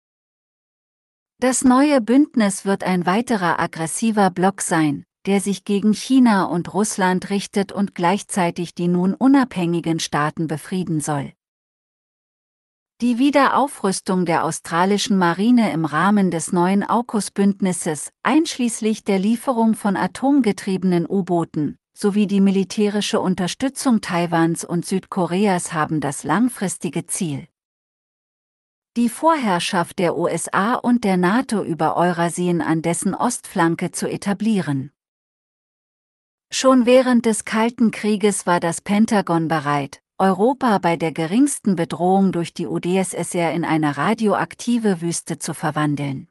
Das neue Bündnis wird ein weiterer aggressiver Block sein, der sich gegen China und Russland richtet und gleichzeitig die nun unabhängigen Staaten befrieden soll. Die Wiederaufrüstung der australischen Marine im Rahmen des neuen AUKUS-Bündnisses, einschließlich der Lieferung von atomgetriebenen U-Booten, sowie die militärische Unterstützung Taiwans und Südkoreas haben das langfristige Ziel, die Vorherrschaft der U S A und der NATO über Eurasien an dessen Ostflanke zu etablieren. Schon während des Kalten Krieges war das Pentagon bereit, Europa bei der geringsten Bedrohung durch die U D S S R in eine radioaktive Wüste zu verwandeln.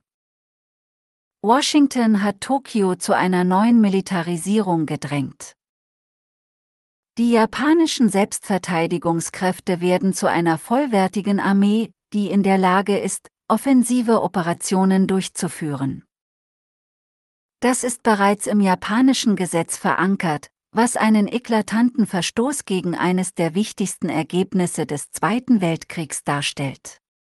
Washington hat Tokio zu einer neuen Militarisierung gedrängt. Die japanischen Selbstverteidigungskräfte werden zu einer vollwertigen Armee, die in der Lage ist, offensive Operationen durchzuführen. Das ist bereits im japanischen Gesetz verankert, was einen eklatanten Verstoß gegen eines der wichtigsten Ergebnisse des Zweiten Weltkriegs darstellt.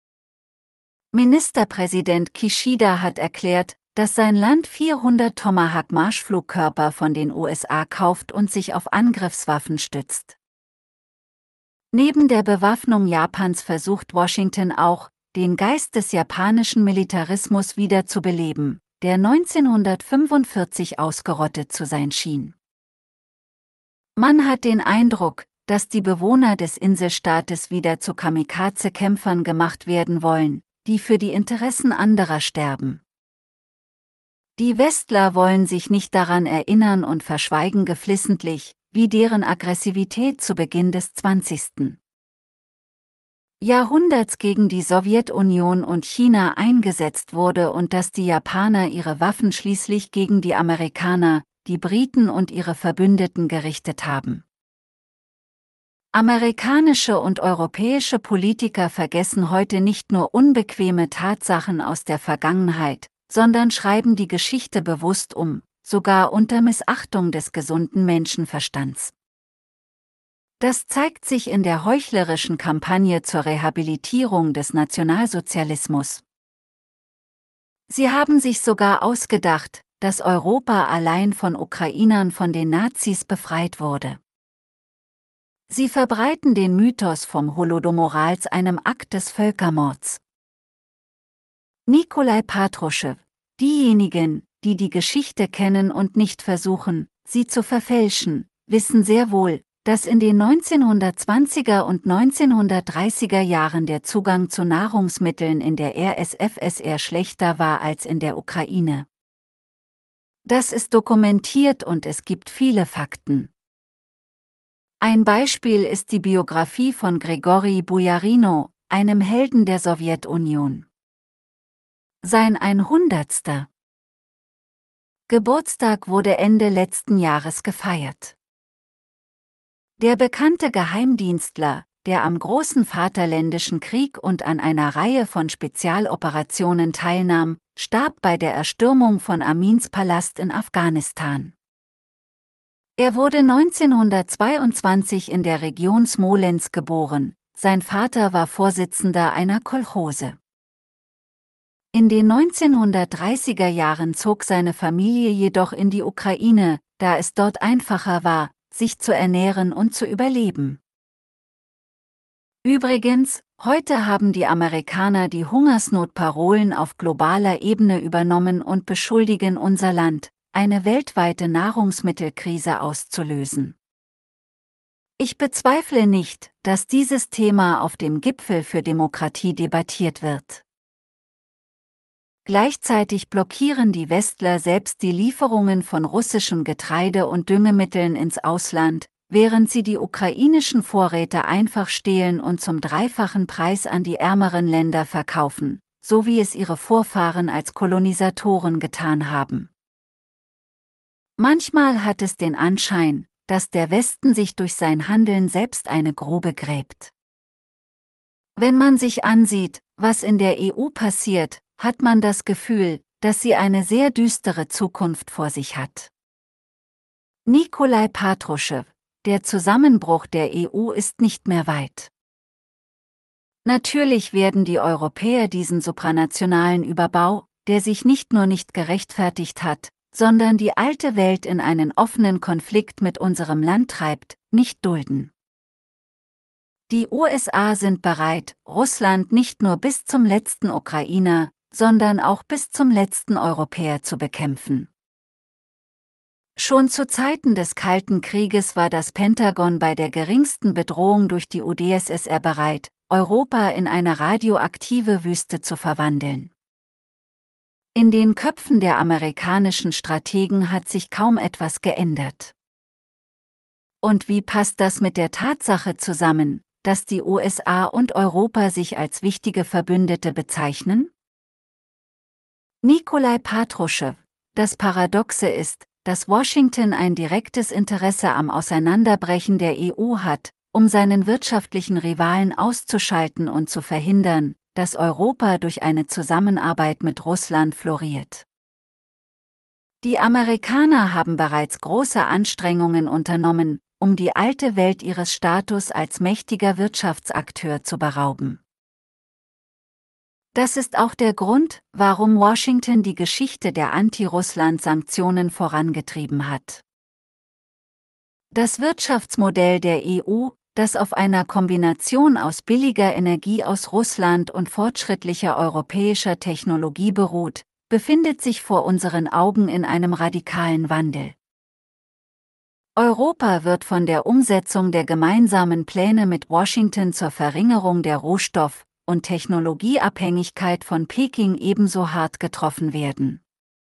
Ministerpräsident Kishida hat erklärt, dass sein Land vierhundert Tomahawk-Marschflugkörper von den U S A kauft und sich auf Angriffswaffen stützt. Neben der Bewaffnung Japans versucht Washington auch, den Geist des japanischen Militarismus wieder zu beleben, der neunzehnhundertfünfundvierzig ausgerottet zu sein schien. Man hat den Eindruck, dass die Bewohner des Inselstaates wieder zu Kamikaze-Kämpfern gemacht werden wollen, die für die Interessen anderer sterben. Die Westler wollen sich nicht daran erinnern und verschweigen geflissentlich, wie deren Aggressivität zu Beginn des zwanzigsten Jahrhunderts gegen die Sowjetunion und China eingesetzt wurde und dass die Japaner ihre Waffen schließlich gegen die Amerikaner, die Briten und ihre Verbündeten gerichtet haben. Amerikanische und europäische Politiker vergessen heute nicht nur unbequeme Tatsachen aus der Vergangenheit, sondern schreiben die Geschichte bewusst um, sogar unter Missachtung des gesunden Menschenverstands. Das zeigt sich in der heuchlerischen Kampagne zur Rehabilitierung des Nationalsozialismus. Sie haben sich sogar ausgedacht, dass Europa allein von Ukrainern von den Nazis befreit wurde. Sie verbreiten den Mythos vom Holodomor als einem Akt des Völkermords. Nikolai Patruschew: Diejenigen, die die Geschichte kennen und nicht versuchen, sie zu verfälschen, wissen sehr wohl, dass in den neunzehnhundertzwanziger und neunzehnhundertdreißiger Jahren der Zugang zu Nahrungsmitteln in der R S F S R schlechter war als in der Ukraine. Das ist dokumentiert und es gibt viele Fakten. Ein Beispiel ist die Biografie von Grigori Bujarino, einem Helden der Sowjetunion. Sein hundertster Geburtstag wurde Ende letzten Jahres gefeiert. Der bekannte Geheimdienstler, der am Großen Vaterländischen Krieg und an einer Reihe von Spezialoperationen teilnahm, starb bei der Erstürmung von Amins Palast in Afghanistan. Er wurde neunzehnhundertzweiundzwanzig in der Region Smolensk geboren, sein Vater war Vorsitzender einer Kolchose. In den neunzehnhundertdreißiger Jahren zog seine Familie jedoch in die Ukraine, da es dort einfacher war, sich zu ernähren und zu überleben. Übrigens, heute haben die Amerikaner die Hungersnotparolen auf globaler Ebene übernommen und beschuldigen unser Land, eine weltweite Nahrungsmittelkrise auszulösen. Ich bezweifle nicht, dass dieses Thema auf dem Gipfel für Demokratie debattiert wird. Gleichzeitig blockieren die Westler selbst die Lieferungen von russischem Getreide und Düngemitteln ins Ausland, während sie die ukrainischen Vorräte einfach stehlen und zum dreifachen Preis an die ärmeren Länder verkaufen, so wie es ihre Vorfahren als Kolonisatoren getan haben. Manchmal hat es den Anschein, dass der Westen sich durch sein Handeln selbst eine Grube gräbt. Wenn man sich ansieht, was in der E U passiert, hat man das Gefühl, dass sie eine sehr düstere Zukunft vor sich hat. Nikolai Patruschew: Der Zusammenbruch der E U ist nicht mehr weit. Natürlich werden die Europäer diesen supranationalen Überbau, der sich nicht nur nicht gerechtfertigt hat, sondern die alte Welt in einen offenen Konflikt mit unserem Land treibt, nicht dulden. Die U S A sind bereit, Russland nicht nur bis zum letzten Ukrainer, sondern auch bis zum letzten Europäer zu bekämpfen. Schon zu Zeiten des Kalten Krieges war das Pentagon bei der geringsten Bedrohung durch die U d S S R bereit, Europa in eine radioaktive Wüste zu verwandeln. In den Köpfen der amerikanischen Strategen hat sich kaum etwas geändert. Und wie passt das mit der Tatsache zusammen, dass die U S A und Europa sich als wichtige Verbündete bezeichnen? Nikolai Patruschew: Das Paradoxe ist, dass Washington ein direktes Interesse am Auseinanderbrechen der E U hat, um seinen wirtschaftlichen Rivalen auszuschalten und zu verhindern, dass Europa durch eine Zusammenarbeit mit Russland floriert. Die Amerikaner haben bereits große Anstrengungen unternommen, um die alte Welt ihres Status als mächtiger Wirtschaftsakteur zu berauben. Das ist auch der Grund, warum Washington die Geschichte der Anti-Russland-Sanktionen vorangetrieben hat. Das Wirtschaftsmodell der E U, das auf einer Kombination aus billiger Energie aus Russland und fortschrittlicher europäischer Technologie beruht, befindet sich vor unseren Augen in einem radikalen Wandel. Europa wird von der Umsetzung der gemeinsamen Pläne mit Washington zur Verringerung der Rohstoff- und Technologieabhängigkeit von Peking ebenso hart getroffen werden.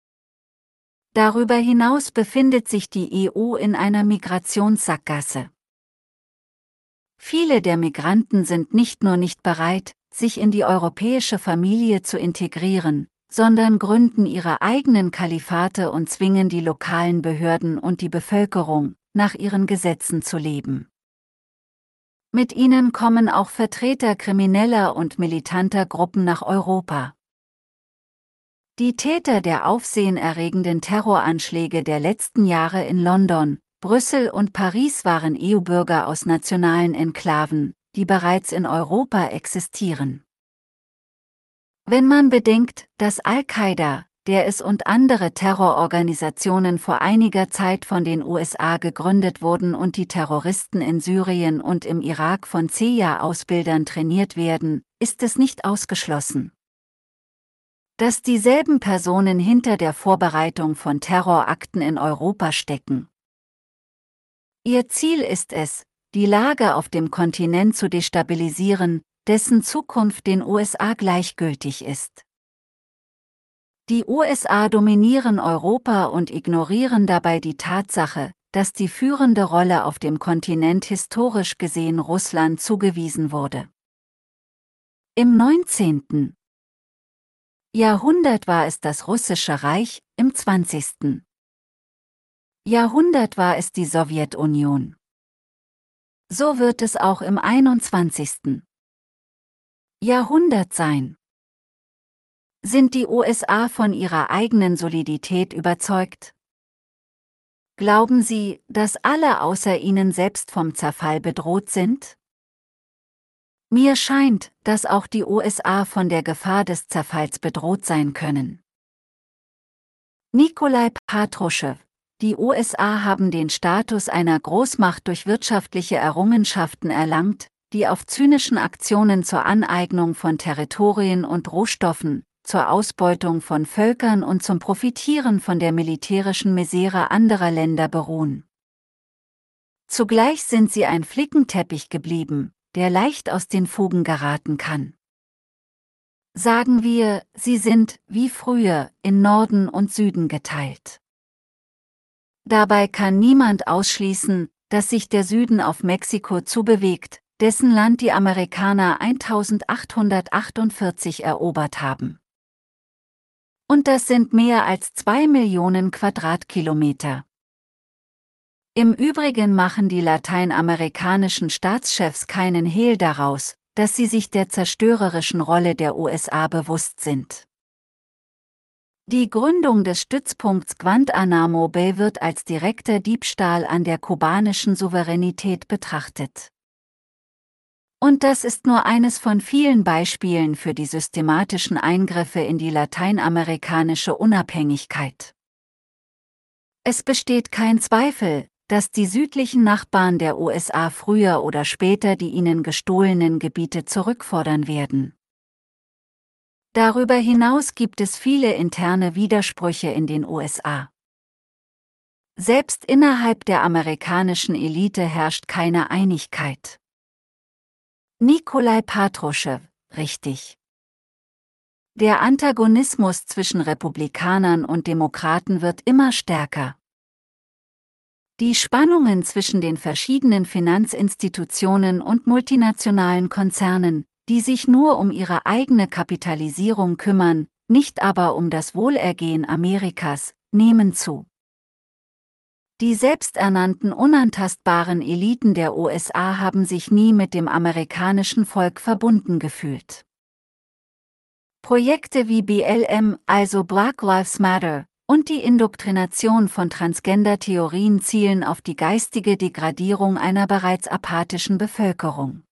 Darüber hinaus befindet sich die E U in einer Migrationssackgasse. Viele der Migranten sind nicht nur nicht bereit, sich in die europäische Familie zu integrieren, sondern gründen ihre eigenen Kalifate und zwingen die lokalen Behörden und die Bevölkerung, nach ihren Gesetzen zu leben. Mit ihnen kommen auch Vertreter krimineller und militanter Gruppen nach Europa. Die Täter der aufsehenerregenden Terroranschläge der letzten Jahre in London, Brüssel und Paris waren E U-Bürger aus nationalen Enklaven, die bereits in Europa existieren. Wenn man bedenkt, dass Al-Qaida, der es und andere Terrororganisationen vor einiger Zeit von den U S A gegründet wurden und die Terroristen in Syrien und im Irak von C I A-Ausbildern trainiert werden, ist es nicht ausgeschlossen, dass dieselben Personen hinter der Vorbereitung von Terrorakten in Europa stecken. Ihr Ziel ist es, die Lage auf dem Kontinent zu destabilisieren, dessen Zukunft den U S A gleichgültig ist. Die U S A dominieren Europa und ignorieren dabei die Tatsache, dass die führende Rolle auf dem Kontinent historisch gesehen Russland zugewiesen wurde. Im neunzehnten Jahrhundert war es das Russische Reich, im zwanzigsten Jahrhundert war es die Sowjetunion. So wird es auch im einundzwanzigsten Jahrhundert sein. Sind die U S A von ihrer eigenen Solidität überzeugt? Glauben sie, dass alle außer ihnen selbst vom Zerfall bedroht sind? Mir scheint, dass auch die U S A von der Gefahr des Zerfalls bedroht sein können. Nikolai Patruschew: Die U S A haben den Status einer Großmacht durch wirtschaftliche Errungenschaften erlangt, die auf zynischen Aktionen zur Aneignung von Territorien und Rohstoffen, zur Ausbeutung von Völkern und zum Profitieren von der militärischen Misere anderer Länder beruhen. Zugleich sind sie ein Flickenteppich geblieben, der leicht aus den Fugen geraten kann. Sagen wir, sie sind, wie früher, in Norden und Süden geteilt. Dabei kann niemand ausschließen, dass sich der Süden auf Mexiko zubewegt, dessen Land die Amerikaner eintausendachthundertachtundvierzig erobert haben. Und das sind mehr als zwei Millionen Quadratkilometer. Im Übrigen machen die lateinamerikanischen Staatschefs keinen Hehl daraus, dass sie sich der zerstörerischen Rolle der U S A bewusst sind. Die Gründung des Stützpunkts Guantánamo Bay wird als direkter Diebstahl an der kubanischen Souveränität betrachtet. Und das ist nur eines von vielen Beispielen für die systematischen Eingriffe in die lateinamerikanische Unabhängigkeit. Es besteht kein Zweifel, dass die südlichen Nachbarn der U S A früher oder später die ihnen gestohlenen Gebiete zurückfordern werden. Darüber hinaus gibt es viele interne Widersprüche in den U S A. Selbst innerhalb der amerikanischen Elite herrscht keine Einigkeit. Nikolai Patruschew: Richtig. Der Antagonismus zwischen Republikanern und Demokraten wird immer stärker. Die Spannungen zwischen den verschiedenen Finanzinstitutionen und multinationalen Konzernen, die sich nur um ihre eigene Kapitalisierung kümmern, nicht aber um das Wohlergehen Amerikas, nehmen zu. Die selbsternannten unantastbaren Eliten der U S A haben sich nie mit dem amerikanischen Volk verbunden gefühlt. Projekte wie B L M, also Black Lives Matter, und die Indoktrination von Transgender-Theorien zielen auf die geistige Degradierung einer bereits apathischen Bevölkerung.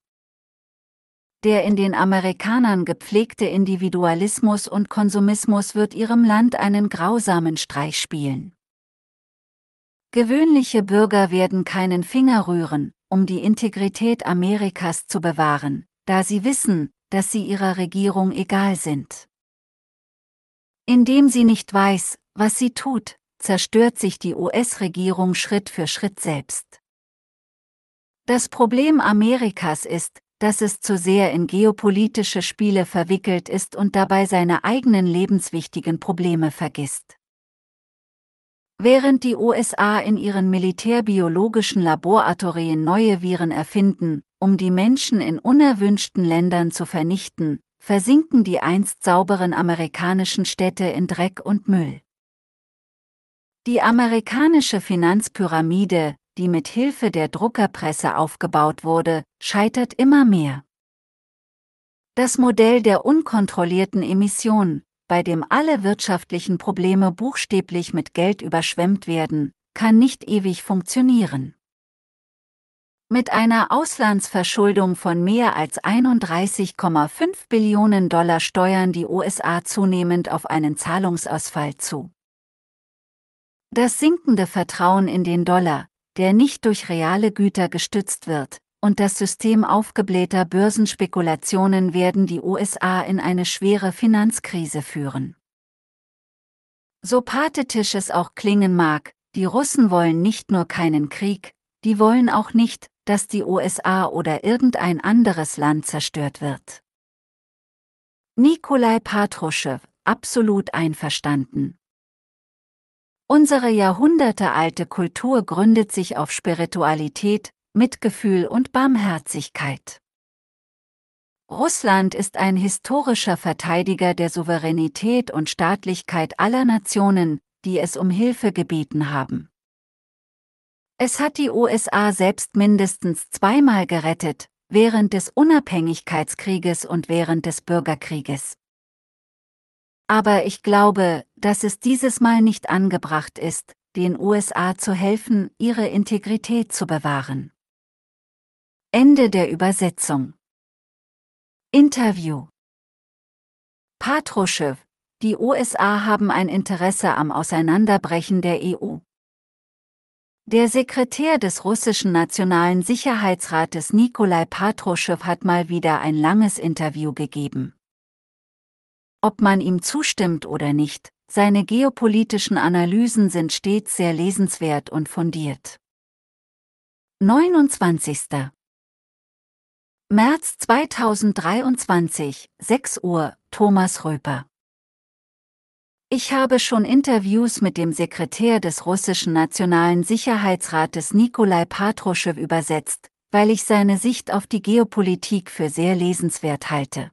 Der in den Amerikanern gepflegte Individualismus und Konsumismus wird ihrem Land einen grausamen Streich spielen. Gewöhnliche Bürger werden keinen Finger rühren, um die Integrität Amerikas zu bewahren, da sie wissen, dass sie ihrer Regierung egal sind. Indem sie nicht weiß, was sie tut, zerstört sich die U S-Regierung Schritt für Schritt selbst. Das Problem Amerikas ist, dass es zu sehr in geopolitische Spiele verwickelt ist und dabei seine eigenen lebenswichtigen Probleme vergisst. Während die U S A in ihren militärbiologischen Laboratorien neue Viren erfinden, um die Menschen in unerwünschten Ländern zu vernichten, versinken die einst sauberen amerikanischen Städte in Dreck und Müll. Die amerikanische Finanzpyramide, die mit Hilfe der Druckerpresse aufgebaut wurde, scheitert immer mehr. Das Modell der unkontrollierten Emission, bei dem alle wirtschaftlichen Probleme buchstäblich mit Geld überschwemmt werden, kann nicht ewig funktionieren. Mit einer Auslandsverschuldung von mehr als einunddreißig Komma fünf Billionen Dollar steuern die U S A zunehmend auf einen Zahlungsausfall zu. Das sinkende Vertrauen in den Dollar, der nicht durch reale Güter gestützt wird, und das System aufgeblähter Börsenspekulationen werden die U S A in eine schwere Finanzkrise führen. So pathetisch es auch klingen mag, die Russen wollen nicht nur keinen Krieg, die wollen auch nicht, dass die U S A oder irgendein anderes Land zerstört wird. Nikolai Patruschew, absolut einverstanden. Unsere jahrhundertealte Kultur gründet sich auf Spiritualität, Mitgefühl und Barmherzigkeit. Russland ist ein historischer Verteidiger der Souveränität und Staatlichkeit aller Nationen, die es um Hilfe gebeten haben. Es hat die U S A selbst mindestens zweimal gerettet, während des Unabhängigkeitskrieges und während des Bürgerkrieges. Aber ich glaube, dass es dieses Mal nicht angebracht ist, den U S A zu helfen, ihre Integrität zu bewahren. Ende der Übersetzung. Interview. Patruschew, die U S A haben ein Interesse am Auseinanderbrechen der E U. Der Sekretär des russischen Nationalen Sicherheitsrates Nikolai Patruschew hat mal wieder ein langes Interview gegeben. Ob man ihm zustimmt oder nicht, seine geopolitischen Analysen sind stets sehr lesenswert und fundiert. neunundzwanzigster März zweitausenddreiundzwanzig, sechs Uhr, Thomas Röper. Ich habe schon Interviews mit dem Sekretär des russischen Nationalen Sicherheitsrates Nikolai Patruschew übersetzt, weil ich seine Sicht auf die Geopolitik für sehr lesenswert halte.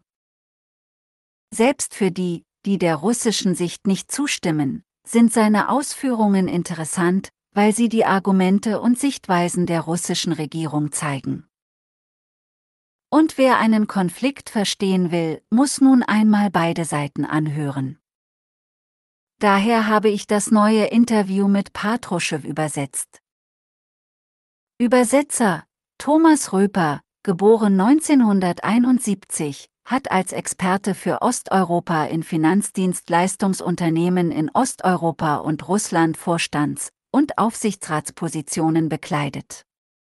Selbst für die, die der russischen Sicht nicht zustimmen, sind seine Ausführungen interessant, weil sie die Argumente und Sichtweisen der russischen Regierung zeigen. Und wer einen Konflikt verstehen will, muss nun einmal beide Seiten anhören. Daher habe ich das neue Interview mit Patruschew übersetzt. Übersetzer Thomas Röper, geboren neunzehnhunderteinundsiebzig, hat als Experte für Osteuropa in Finanzdienstleistungsunternehmen in Osteuropa und Russland Vorstands- und Aufsichtsratspositionen bekleidet.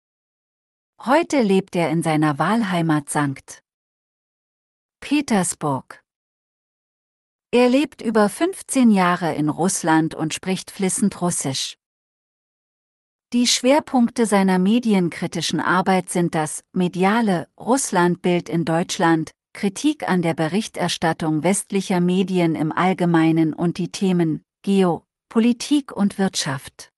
Heute lebt er in seiner Wahlheimat Sankt Petersburg. Er lebt über fünfzehn Jahre in Russland und spricht fließend Russisch. Die Schwerpunkte seiner medienkritischen Arbeit sind das mediale Russlandbild in Deutschland, Kritik an der Berichterstattung westlicher Medien im Allgemeinen und die Themen Geo, Politik und Wirtschaft.